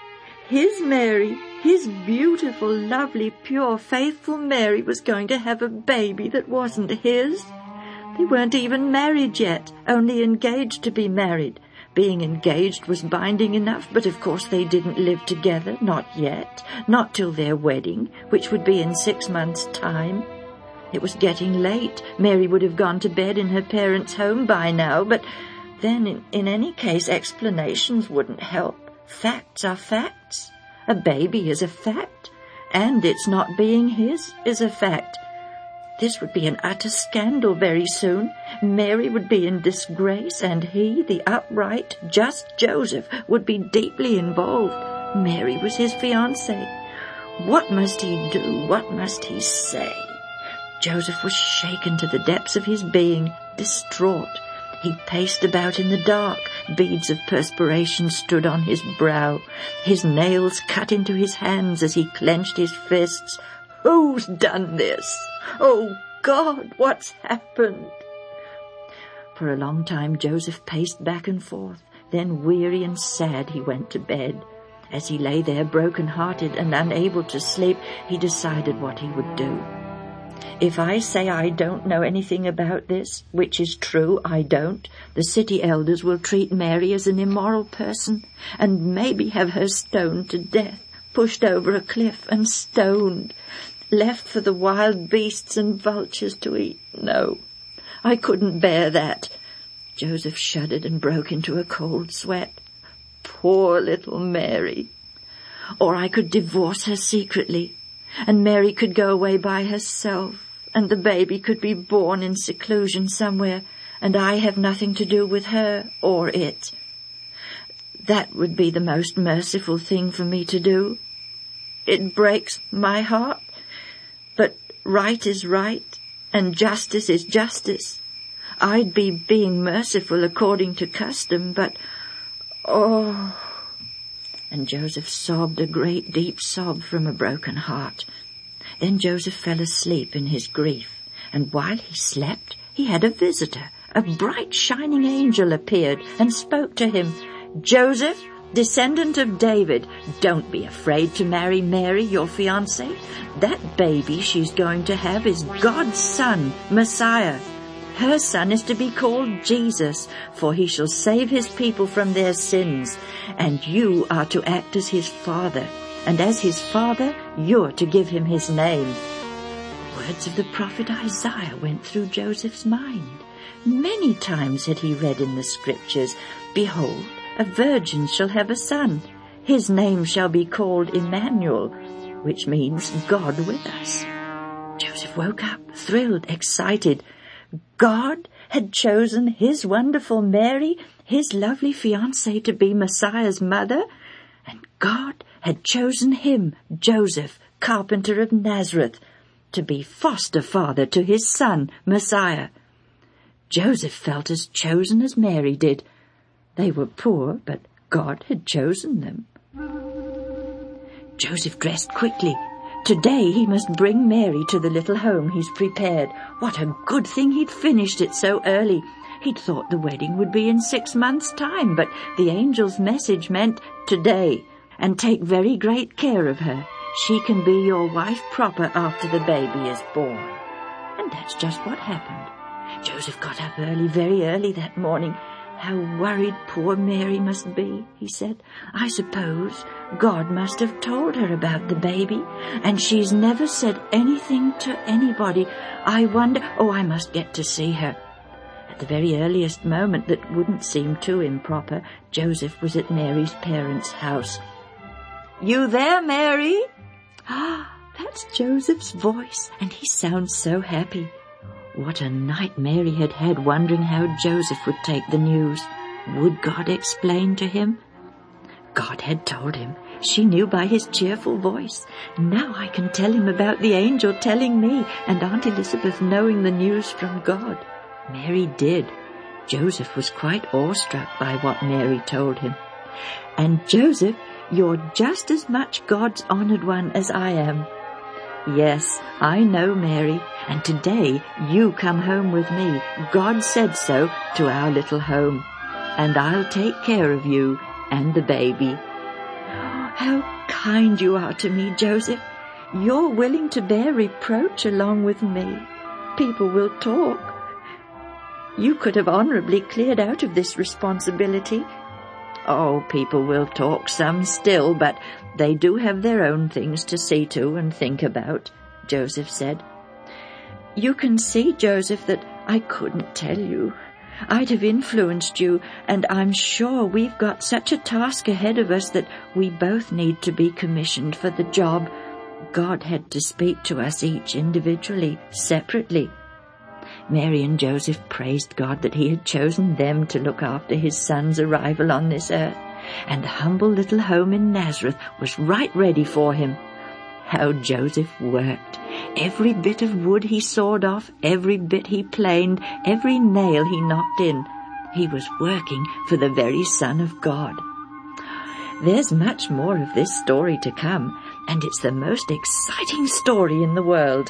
His Mary, his beautiful, lovely, pure, faithful Mary was going to have a baby that wasn't his. They weren't even married yet, only engaged to be married. Being engaged was binding enough, but of course they didn't live together, not yet, not till their wedding, which would be in six months' time. It was getting late. Mary would have gone to bed in her parents' home by now, but then, in, in any case, explanations wouldn't help. Facts are facts. A baby is a fact, and its not being his is a fact. This would be an utter scandal very soon. Mary would be in disgrace, and he, the upright, just Joseph, would be deeply involved. Mary was his fiancée. What must he do? What must he say? Joseph was shaken to the depths of his being, distraught. He paced about in the dark. Beads of perspiration stood on his brow. His nails cut into his hands as he clenched his fists. Who's done this? Oh, God, what's happened? For a long time Joseph paced back and forth. Then, weary and sad, he went to bed. As he lay there broken-hearted and unable to sleep, he decided what he would do. If I say I don't know anything about this, which is true, I don't, the city elders will treat Mary as an immoral person and maybe have her stoned to death, pushed over a cliff and stoned, left for the wild beasts and vultures to eat. No, I couldn't bear that. Joseph shuddered and broke into a cold sweat. Poor little Mary. Or I could divorce her secretly, and Mary could go away by herself, and the baby could be born in seclusion somewhere, and I have nothing to do with her or it. That would be the most merciful thing for me to do. It breaks my heart, but right is right, and justice is justice. I'd be being merciful according to custom, but, oh... And Joseph sobbed a great deep sob from a broken heart. Then Joseph fell asleep in his grief, and while he slept, he had a visitor. A bright shining angel appeared and spoke to him. Joseph, descendant of David, don't be afraid to marry Mary, your fiancée. That baby she's going to have is God's son, Messiah. Her son is to be called Jesus, for he shall save his people from their sins. And you are to act as his father, and as his father, you're to give him his name. Words of the prophet Isaiah went through Joseph's mind. Many times had he read in the scriptures, Behold, a virgin shall have a son. His name shall be called Emmanuel, which means God with us. Joseph woke up, thrilled, excited. God had chosen his wonderful Mary, his lovely fiancée, to be Messiah's mother, and God had chosen him, Joseph, carpenter of Nazareth, to be foster father to his son, Messiah. Joseph felt as chosen as Mary did. They were poor, but God had chosen them. Joseph dressed quickly. Today he must bring Mary to the little home he's prepared. What a good thing he'd finished it so early. He'd thought the wedding would be in six months' time, but the angel's message meant today. And take very great care of her. She can be your wife proper after the baby is born. And that's just what happened. Joseph got up early, very early that morning. How worried poor Mary must be, he said. I suppose God must have told her about the baby, and she's never said anything to anybody. I wonder... Oh, I must get to see her. At the very earliest moment that wouldn't seem too improper, Joseph was at Mary's parents' house. You there, Mary? Ah, that's Joseph's voice, and he sounds so happy. What a night Mary had had wondering how Joseph would take the news. Would God explain to him? God had told him. She knew by his cheerful voice. Now I can tell him about the angel telling me, and Aunt Elizabeth knowing the news from God. Mary did. Joseph was quite awestruck by what Mary told him. And Joseph, you're just as much God's honoured one as I am. Yes, I know, Mary, and today you come home with me. God said so, to our little home. and I'll take care of you and the baby." "How kind you are to me, Joseph. You're willing to bear reproach along with me. People will talk. You could have honorably cleared out of this responsibility." "Oh, people will talk some still, but they do have their own things to see to and think about," Joseph said. "You can see, Joseph, that I couldn't tell you. I'd have influenced you, and I'm sure we've got such a task ahead of us that we both need to be commissioned for the job. God had to speak to us each individually, separately." Mary and Joseph praised God that he had chosen them to look after his son's arrival on this earth, and the humble little home in Nazareth was right ready for him. How Joseph worked! Every bit of wood he sawed off, every bit he planed, every nail he knocked in. He was working for the very Son of God. There's much more of this story to come, and it's the most exciting story in the world.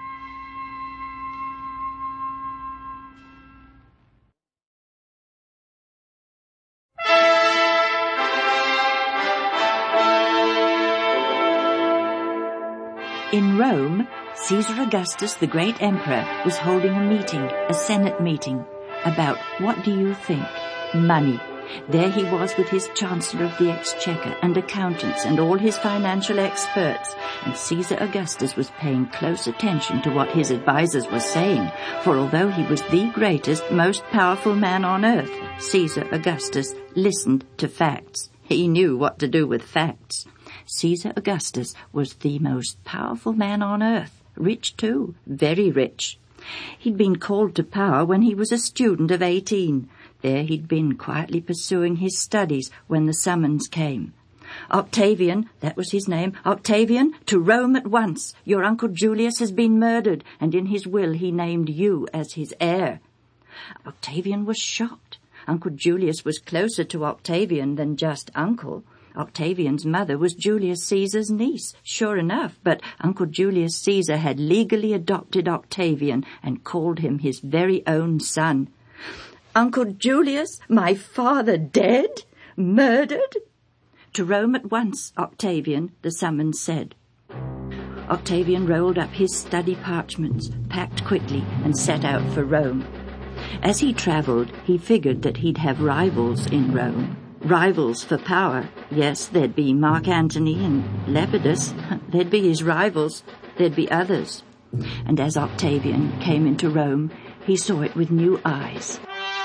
In Rome, Caesar Augustus, the great emperor, was holding a meeting, a Senate meeting, about, what do you think? Money. There he was with his Chancellor of the Exchequer and accountants and all his financial experts, and Caesar Augustus was paying close attention to what his advisers were saying, for although he was the greatest, most powerful man on earth, Caesar Augustus listened to facts. He knew what to do with facts. Caesar Augustus was the most powerful man on earth, rich too, very rich. He'd been called to power when he was a student of eighteen. There he'd been quietly pursuing his studies when the summons came. "Octavian," that was his name, "Octavian, to Rome at once. Your uncle Julius has been murdered, and in his will he named you as his heir." Octavian was shocked. Uncle Julius was closer to Octavian than just uncle. Octavian's mother was Julius Caesar's niece, sure enough, but Uncle Julius Caesar had legally adopted Octavian and called him his very own son. "Uncle Julius, my father dead? Murdered?" "To Rome at once, Octavian," the summons said. Octavian rolled up his study parchments, packed quickly, and set out for Rome. As he travelled, he figured that he'd have rivals in Rome. Rivals for power. Yes, there'd be Mark Antony and Lepidus. There'd be his rivals. There'd be others. And as Octavian came into Rome, he saw it with new eyes.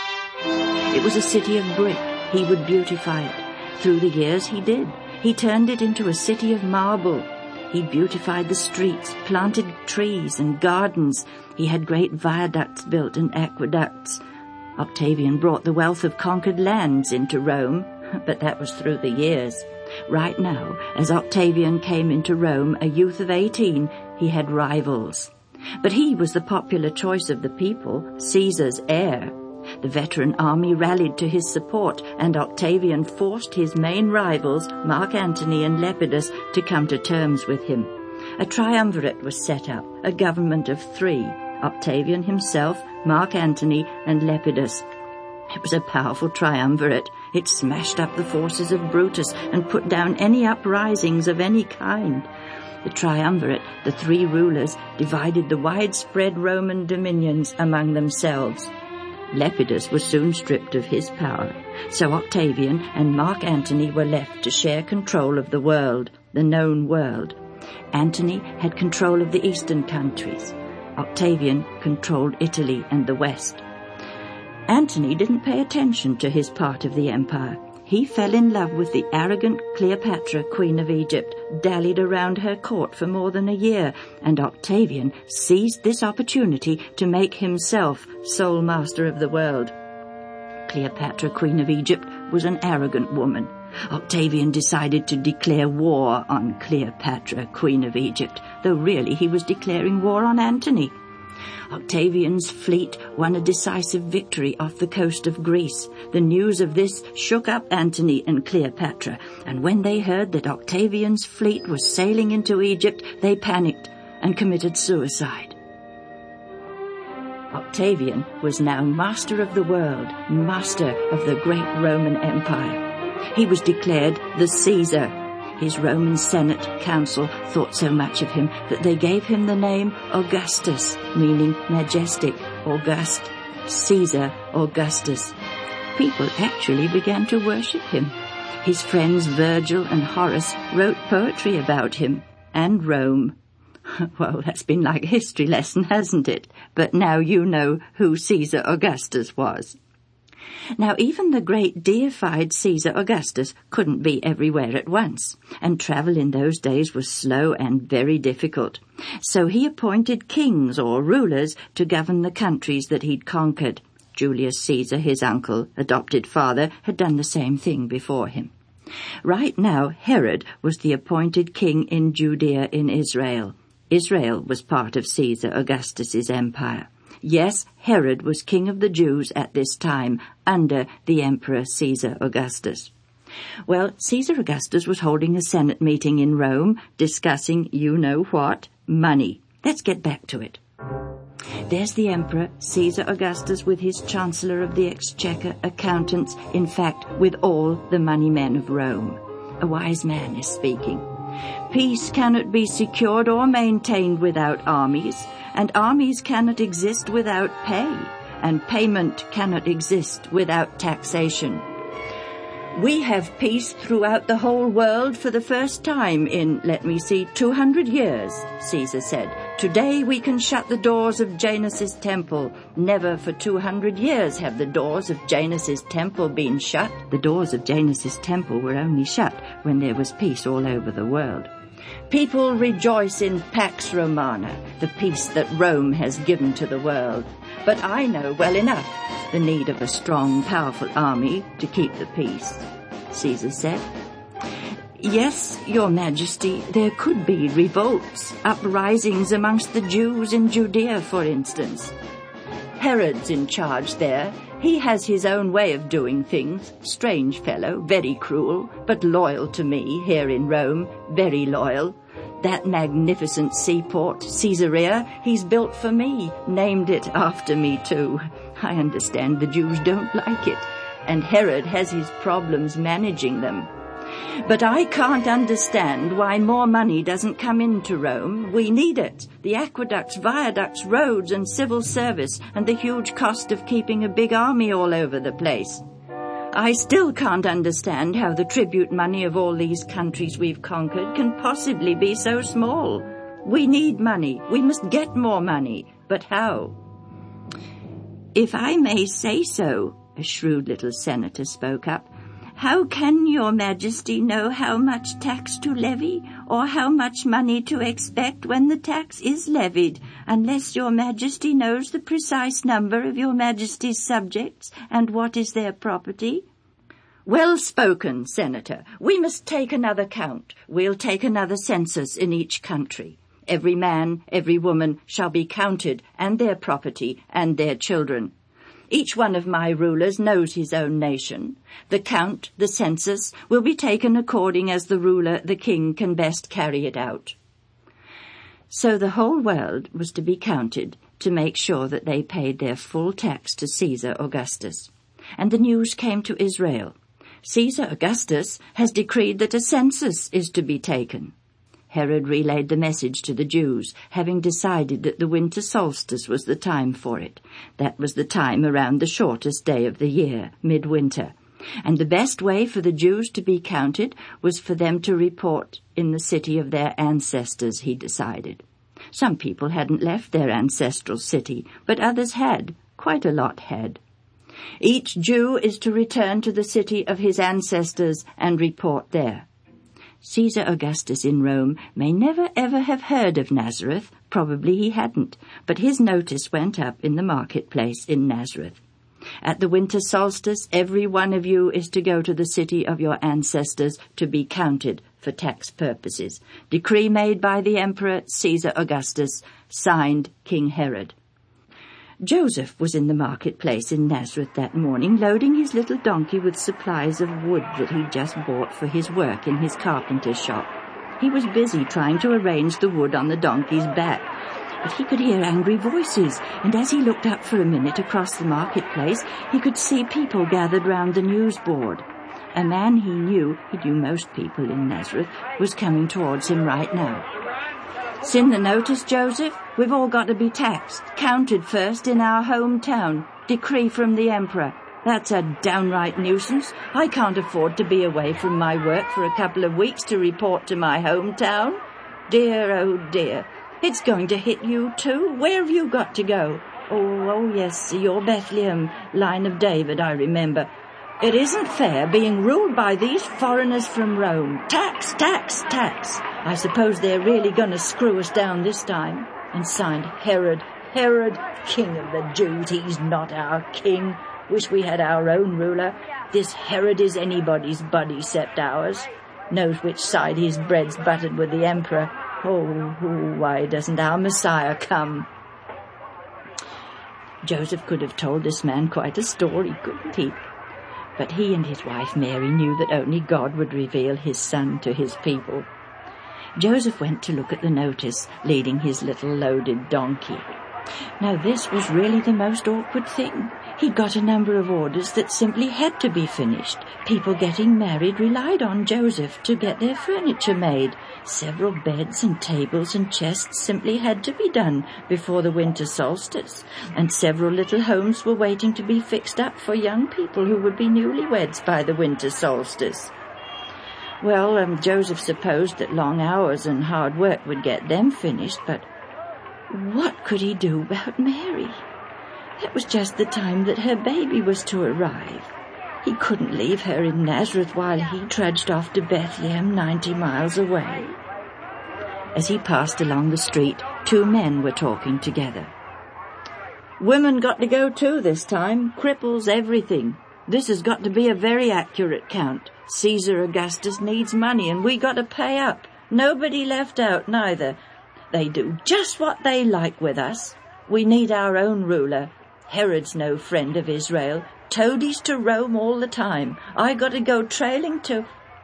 It was a city of brick. He would beautify it. Through the years he did. He turned it into a city of marble. He beautified the streets, planted trees and gardens. He had great viaducts built and aqueducts. Octavian brought the wealth of conquered lands into Rome, but that was through the years. Right now, as Octavian came into Rome, a youth of eighteen, he had rivals. But he was the popular choice of the people, Caesar's heir. The veteran army rallied to his support, and Octavian forced his main rivals, Mark Antony and Lepidus, to come to terms with him. A triumvirate was set up, a government of three, Octavian himself, Mark Antony, and Lepidus. It was a powerful triumvirate. It smashed up the forces of Brutus and put down any uprisings of any kind. The triumvirate, the three rulers, divided the widespread Roman dominions among themselves. Lepidus was soon stripped of his power, so Octavian and Mark Antony were left to share control of the world, the known world. Antony had control of the eastern countries. Octavian controlled Italy and the west. Antony didn't pay attention to his part of the empire. He fell in love with the arrogant Cleopatra, Queen of Egypt, dallied around her court for more than a year, and Octavian seized this opportunity to make himself sole master of the world. Cleopatra, Queen of Egypt, was an arrogant woman. Octavian decided to declare war on Cleopatra, Queen of Egypt, though really he was declaring war on Antony. Octavian's fleet won a decisive victory off the coast of Greece. The news of this shook up Antony and Cleopatra, and when they heard that Octavian's fleet was sailing into Egypt, they panicked and committed suicide. Octavian was now master of the world, master of the great Roman Empire. He was declared the Caesar. His Roman Senate Council thought so much of him that they gave him the name Augustus, meaning majestic, august, Caesar Augustus. People actually began to worship him. His friends Virgil and Horace wrote poetry about him and Rome. Well, that's been like a history lesson, hasn't it? But now you know who Caesar Augustus was. Now, even the great deified Caesar Augustus couldn't be everywhere at once, and travel in those days was slow and very difficult. So he appointed kings or rulers to govern the countries that he'd conquered. Julius Caesar, his uncle, adopted father, had done the same thing before him. Right now, Herod was the appointed king in Judea in Israel. Israel was part of Caesar Augustus's empire. Yes, Herod was king of the Jews at this time, under the Emperor Caesar Augustus. Well, Caesar Augustus was holding a Senate meeting in Rome, discussing, you know what, money. Let's get back to it. There's the Emperor Caesar Augustus with his Chancellor of the Exchequer, accountants, in fact, with all the money men of Rome. A wise man is speaking. Peace cannot be secured or maintained without armies, and armies cannot exist without pay, and payment cannot exist without taxation. We have peace throughout the whole world for the first time in, let me see, two hundred years, Caesar said. Today we can shut the doors of Janus's temple. Never for two hundred years have the doors of Janus's temple been shut. The doors of Janus's temple were only shut when there was peace all over the world. People rejoice in Pax Romana, the peace that Rome has given to the world. But I know well enough the need of a strong, powerful army to keep the peace, Caesar said. Yes, Your Majesty, there could be revolts, uprisings amongst the Jews in Judea, for instance. Herod's in charge there. He has his own way of doing things. Strange fellow, very cruel, but loyal to me here in Rome, very loyal. That magnificent seaport, Caesarea, he's built for me, named it after me too. I understand the Jews don't like it, and Herod has his problems managing them. But I can't understand why more money doesn't come into Rome. We need it. The aqueducts, viaducts, roads and civil service, and the huge cost of keeping a big army all over the place. I still can't understand how the tribute money of all these countries we've conquered can possibly be so small. We need money. We must get more money. But how? If I may say so, a shrewd little senator spoke up, how can Your Majesty know how much tax to levy, or how much money to expect when the tax is levied, unless Your Majesty knows the precise number of Your Majesty's subjects and what is their property? Well spoken, Senator. We must take another count. We'll take another census in each country. Every man, every woman shall be counted, and their property, and their children. Each one of my rulers knows his own nation. The count, the census, will be taken according as the ruler, the king, can best carry it out. So the whole world was to be counted to make sure that they paid their full tax to Caesar Augustus. And the news came to Israel. Caesar Augustus has decreed that a census is to be taken. Herod relayed the message to the Jews, having decided that the winter solstice was the time for it. That was the time around the shortest day of the year, midwinter. And the best way for the Jews to be counted was for them to report in the city of their ancestors, he decided. Some people hadn't left their ancestral city, but others had. Quite a lot had. Each Jew is to return to the city of his ancestors and report there. Caesar Augustus in Rome may never ever have heard of Nazareth. Probably he hadn't, but his notice went up in the marketplace in Nazareth. At the winter solstice, every one of you is to go to the city of your ancestors to be counted for tax purposes. Decree made by the Emperor Caesar Augustus, signed King Herod. Joseph was in the marketplace in Nazareth that morning, loading his little donkey with supplies of wood that he'd just bought for his work in his carpenter's shop. He was busy trying to arrange the wood on the donkey's back but he could hear angry voices, and as he looked up for a minute across the marketplace, he could see people gathered round the news board. A man he knew, he knew most people in Nazareth, was coming towards him right now. "Seen the notice, Joseph? We've all got to be taxed, counted first in our hometown. Decree from the Emperor. That's a downright nuisance. I can't afford to be away from my work for a couple of weeks to report to my hometown. Dear, oh dear. It's going to hit you too. Where have you got to go?" "Oh, oh yes, your Bethlehem, line of David, I remember. It isn't fair being ruled by these foreigners from Rome. Tax, tax, tax. I suppose they're really going to screw us down this time." And signed Herod, Herod, King of the Jews. He's not our king. Wish we had our own ruler. This Herod is anybody's buddy except ours. Knows which side his bread's buttered with the emperor. Oh, oh, why doesn't our Messiah come? Joseph could have told this man quite a story, couldn't he? But he and his wife Mary knew that only God would reveal his son to his people. Joseph went to look at the notice, leading his little loaded donkey. Now this was really the most awkward thing. He'd got a number of orders that simply had to be finished. People getting married relied on Joseph to get their furniture made. Several beds and tables and chests simply had to be done before the winter solstice, and several little homes were waiting to be fixed up for young people who would be newlyweds by the winter solstice. Well, um, Joseph supposed that long hours and hard work would get them finished, but what could he do about Mary? That was just the time that her baby was to arrive. He couldn't leave her in Nazareth while he trudged off to Bethlehem, ninety miles away. As he passed along the street, two men were talking together. "Women got to go too this time. Cripples, everything. This has got to be a very accurate count. Caesar Augustus needs money and we got to pay up. Nobody left out neither. They do just what they like with us. We need our own ruler. Herod's no friend of Israel. Toadies to Rome all the time. I got to go trailing to..."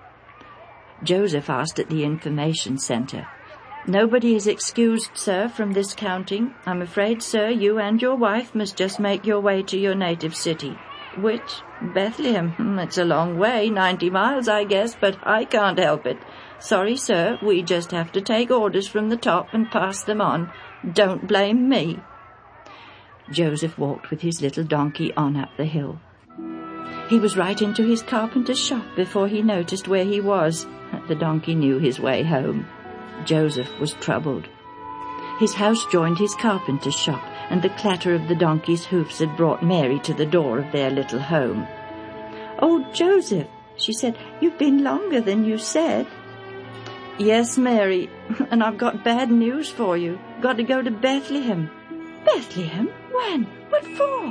Joseph asked at the information centre. "Nobody is excused, sir, from this counting. I'm afraid, sir, you and your wife must just make your way to your native city." "Which? Bethlehem? It's a long way, ninety miles, I guess, but I can't help it. Sorry, sir, we just have to take orders from the top and pass them on. Don't blame me." Joseph walked with his little donkey on up the hill. He was right into his carpenter's shop before he noticed where he was. The donkey knew his way home. Joseph was troubled. His house joined his carpenter's shop, and the clatter of the donkey's hoofs had brought Mary to the door of their little home. "Oh, Joseph," she said, "you've been longer than you said." "Yes, Mary, and I've got bad news for you. Got to go to Bethlehem." "Bethlehem? When? What for?"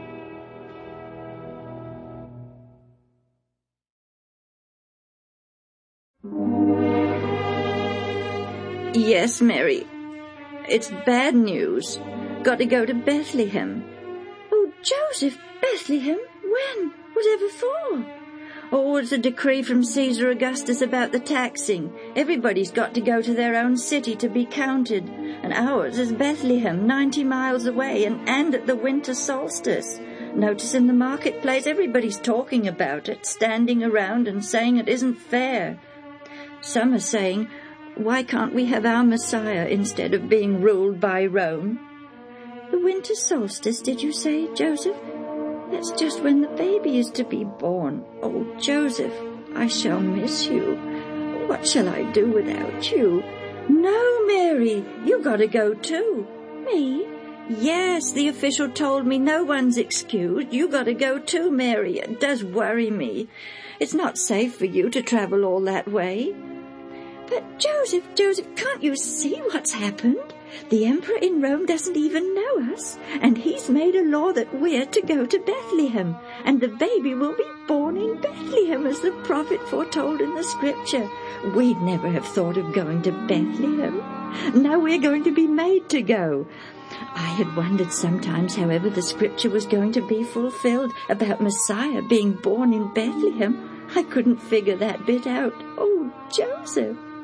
"Yes, Mary. It's bad news. Got to go to Bethlehem." "Oh, Joseph, Bethlehem? When? Whatever for?" "Oh, it's a decree from Caesar Augustus about the taxing. Everybody's got to go to their own city to be counted. And ours is Bethlehem, ninety miles away, and, and at the winter solstice. Notice in the marketplace, everybody's talking about it, standing around and saying it isn't fair. Some are saying, why can't we have our Messiah instead of being ruled by Rome?" "The winter solstice, did you say, Joseph? That's just when the baby is to be born. Oh, Joseph, I shall miss you. What shall I do without you?" "No, Mary, you got to go too." "Me?" "Yes, the official told me no one's excused. You got to go too, Mary. It does worry me. It's not safe for you to travel all that way." "But Joseph, Joseph, can't you see what's happened? The emperor in Rome doesn't even know us, and he's made a law that we're to go to Bethlehem, and the baby will be born in Bethlehem as the prophet foretold in the scripture. We'd never have thought of going to Bethlehem. Now we're going to be made to go. I had wondered sometimes however the scripture was going to be fulfilled about Messiah being born in Bethlehem. I couldn't figure that bit out. Oh, Joseph."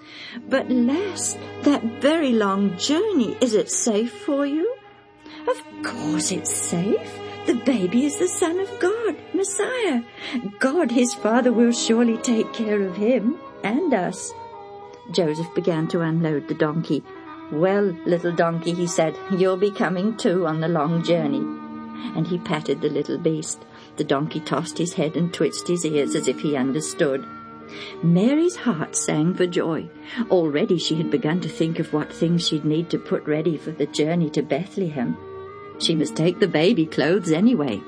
"But, lass, that very long journey, is it safe for you?" "Of course it's safe. The baby is the Son of God, Messiah. God, his Father, will surely take care of him and us." Joseph began to unload the donkey. "Well, little donkey," he said, "you'll be coming too on the long journey." And he patted the little beast. The donkey tossed his head and twitched his ears as if he understood. Mary's heart sang for joy. Already she had begun to think of what things she'd need to put ready for the journey to Bethlehem. She must take the baby clothes anyway.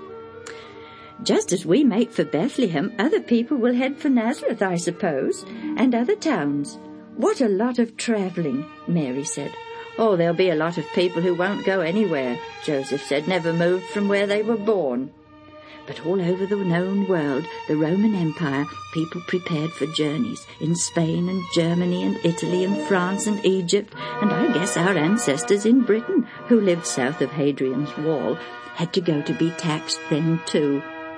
"Just as we make for Bethlehem, other people will head for Nazareth, I suppose, and other towns." "What a lot of travelling," Mary said. "Oh, there'll be a lot of people who won't go anywhere," Joseph said, "never moved from where they were born." But all over the known world, the Roman Empire, people prepared for journeys in Spain and Germany and Italy and France and Egypt, and I guess our ancestors in Britain, who lived south of Hadrian's Wall, had to go to be taxed then too.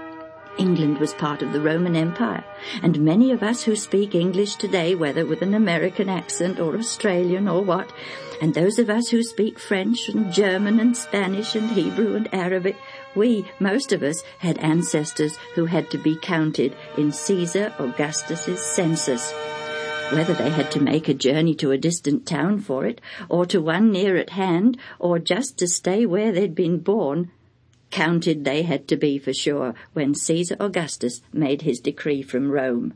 England was part of the Roman Empire, and many of us who speak English today, whether with an American accent or Australian or what, and those of us who speak French and German and Spanish and Hebrew and Arabic, we, most of us, had ancestors who had to be counted in Caesar Augustus's census. Whether they had to make a journey to a distant town for it, or to one near at hand, or just to stay where they'd been born, counted they had to be for sure when Caesar Augustus made his decree from Rome.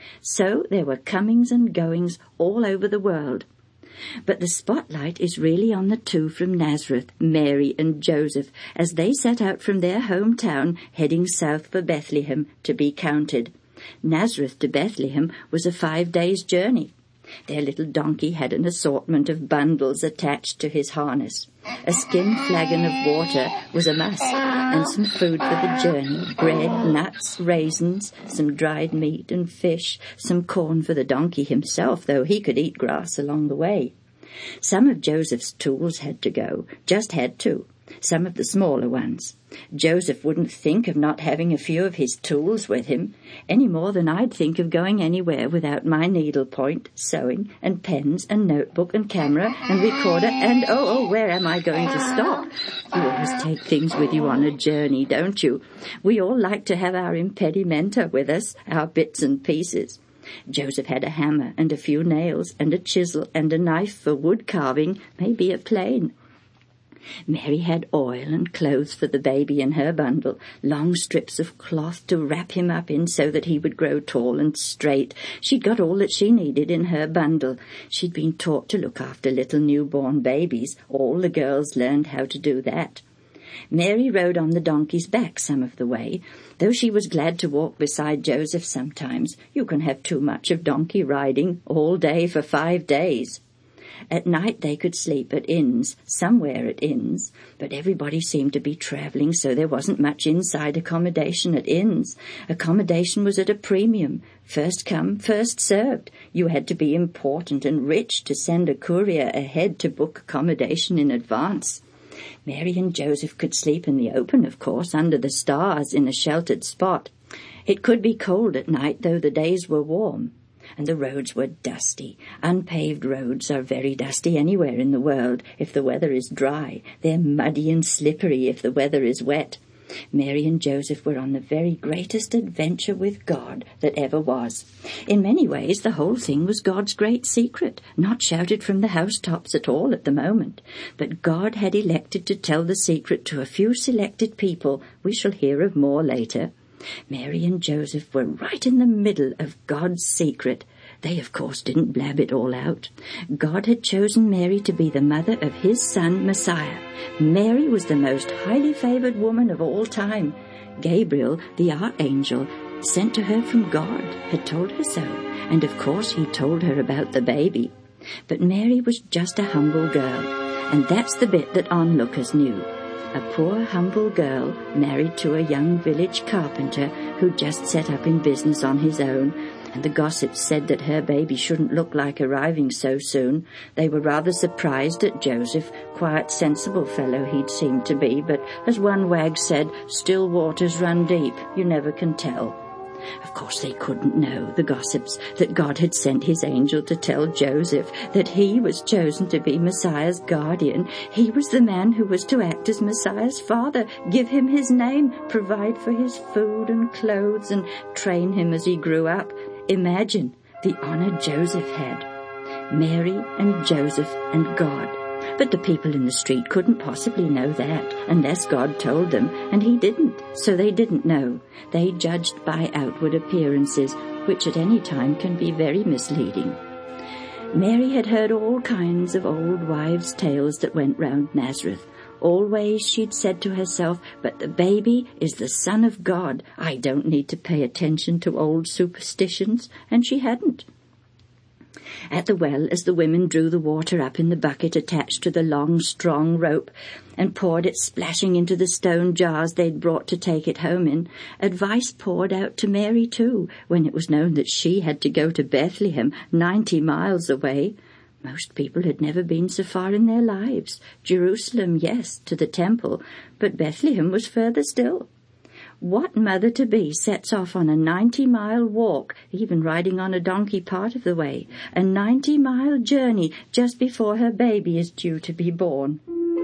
So there were comings and goings all over the world. But the spotlight is really on the two from Nazareth, Mary and Joseph, as they set out from their hometown heading south for Bethlehem to be counted. Nazareth to Bethlehem was a five days' journey. Their little donkey had an assortment of bundles attached to his harness. A skin flagon of water was a must, and some food for the journey, bread, nuts, raisins, some dried meat and fish, some corn for the donkey himself, though he could eat grass along the way. Some of Joseph's tools had to go, just had to, some of the smaller ones. Joseph wouldn't think of not having a few of his tools with him, any more than I'd think of going anywhere without my needlepoint, sewing, and pens, and notebook, and camera, and recorder, and oh, oh, where am I going to stop? You always take things with you on a journey, don't you? We all like to have our impedimenta with us, our bits and pieces. Joseph had a hammer, and a few nails, and a chisel, and a knife for wood carving, maybe a plane. Mary had oil and clothes for the baby in her bundle, long strips of cloth to wrap him up in so that he would grow tall and straight. She'd got all that she needed in her bundle. She'd been taught to look after little newborn babies. All the girls learned how to do that. Mary rode on the donkey's back some of the way, though she was glad to walk beside Joseph sometimes. You can have too much of donkey riding all day for five days. At night they could sleep at inns, somewhere at inns, but everybody seemed to be travelling, so there wasn't much inside accommodation at inns. Accommodation was at a premium, first come, first served. You had to be important and rich to send a courier ahead to book accommodation in advance. Mary and Joseph could sleep in the open, of course, under the stars in a sheltered spot. It could be cold at night, though the days were warm. And the roads were dusty. Unpaved roads are very dusty anywhere in the world if the weather is dry. They're muddy and slippery if the weather is wet. Mary and Joseph were on the very greatest adventure with God that ever was. In many ways, the whole thing was God's great secret, not shouted from the housetops at all at the moment. But God had elected to tell the secret to a few selected people. We shall hear of more later. Mary and Joseph were right in the middle of God's secret. They, of course, didn't blab it all out. God had chosen Mary to be the mother of his son, Messiah. Mary was the most highly favored woman of all time. Gabriel, the archangel, sent to her from God, had told her so, and of course he told her about the baby. But Mary was just a humble girl, and that's the bit that onlookers knew. A poor, humble girl married to a young village carpenter who just set up in business on his own, and the gossips said that her baby shouldn't look like arriving so soon. They were rather surprised at Joseph, quiet, sensible fellow he'd seemed to be, but as one wag said, still waters run deep, you never can tell. Of course they couldn't know, the gossips, that God had sent his angel to tell Joseph that he was chosen to be Messiah's guardian. He was the man who was to act as Messiah's father, give him his name, provide for his food and clothes, and train him as he grew up. Imagine the honor Joseph had. Mary and Joseph and God. But the people in the street couldn't possibly know that unless God told them, and he didn't, so they didn't know. They judged by outward appearances, which at any time can be very misleading. Mary had heard all kinds of old wives' tales that went round Nazareth. Always she'd said to herself, but the baby is the Son of God. I don't need to pay attention to old superstitions, and she hadn't. At the well, as the women drew the water up in the bucket attached to the long, strong rope and poured it splashing into the stone jars they'd brought to take it home in, advice poured out to Mary too, when it was known that she had to go to Bethlehem, ninety miles away. Most people had never been so far in their lives. Jerusalem, yes, to the temple, but Bethlehem was further still. What mother-to-be sets off on a ninety-mile walk, even riding on a donkey part of the way, a ninety-mile journey just before her baby is due to be born?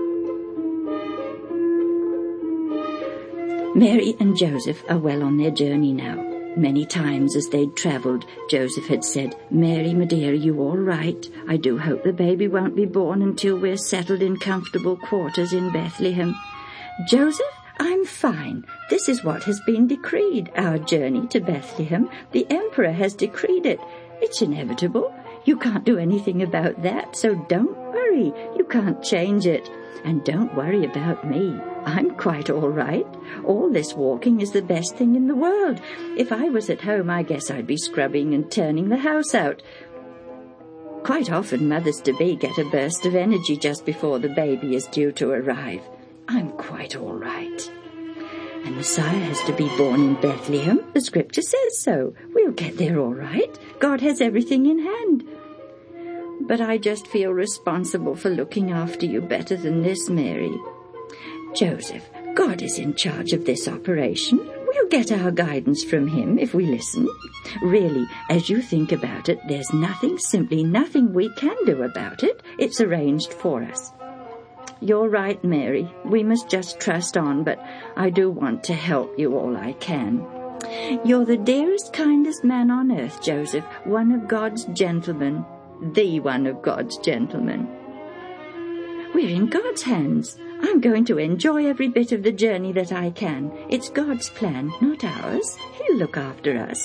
Mary and Joseph are well on their journey now. Many times as they'd travelled, Joseph had said, "Mary, my dear, are you all right? I do hope the baby won't be born until we're settled in comfortable quarters in Bethlehem." "Joseph, I'm fine. This is what has been decreed, our journey to Bethlehem. The Emperor has decreed it. It's inevitable. You can't do anything about that, so don't worry. You can't change it. And don't worry about me. I'm quite all right. All this walking is the best thing in the world. If I was at home, I guess I'd be scrubbing and turning the house out." Quite often mothers-to-be get a burst of energy just before the baby is due to arrive. I'm quite all right. And Messiah has to be born in Bethlehem. The scripture says so. We'll get there all right. God has everything in hand. But I just feel responsible for looking after you better than this, Mary. Joseph, God is in charge of this operation. We'll get our guidance from him if we listen. Really, as you think about it, there's nothing, simply nothing we can do about it. It's arranged for us. You're right, Mary. We must just trust on, but I do want to help you all I can. You're the dearest, kindest man on earth, Joseph, one of God's gentlemen, the one of God's gentlemen. We're in God's hands. I'm going to enjoy every bit of the journey that I can. It's God's plan, not ours. He'll look after us.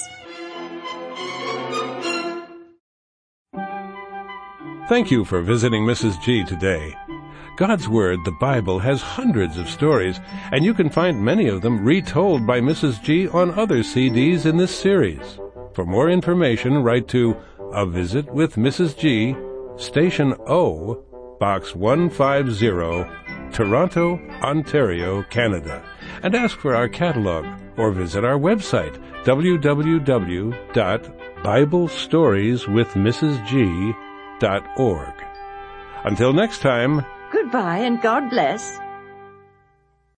Thank you for visiting Missus G today. God's Word, the Bible, has hundreds of stories, and you can find many of them retold by Missus G on other C Ds in this series. For more information, write to A Visit with Missus G, Station O, Box one fifty, Toronto, Ontario, Canada, and ask for our catalog, or visit our website, w w w dot bible stories with missus g dot org. Until next time, Goodbye and God bless.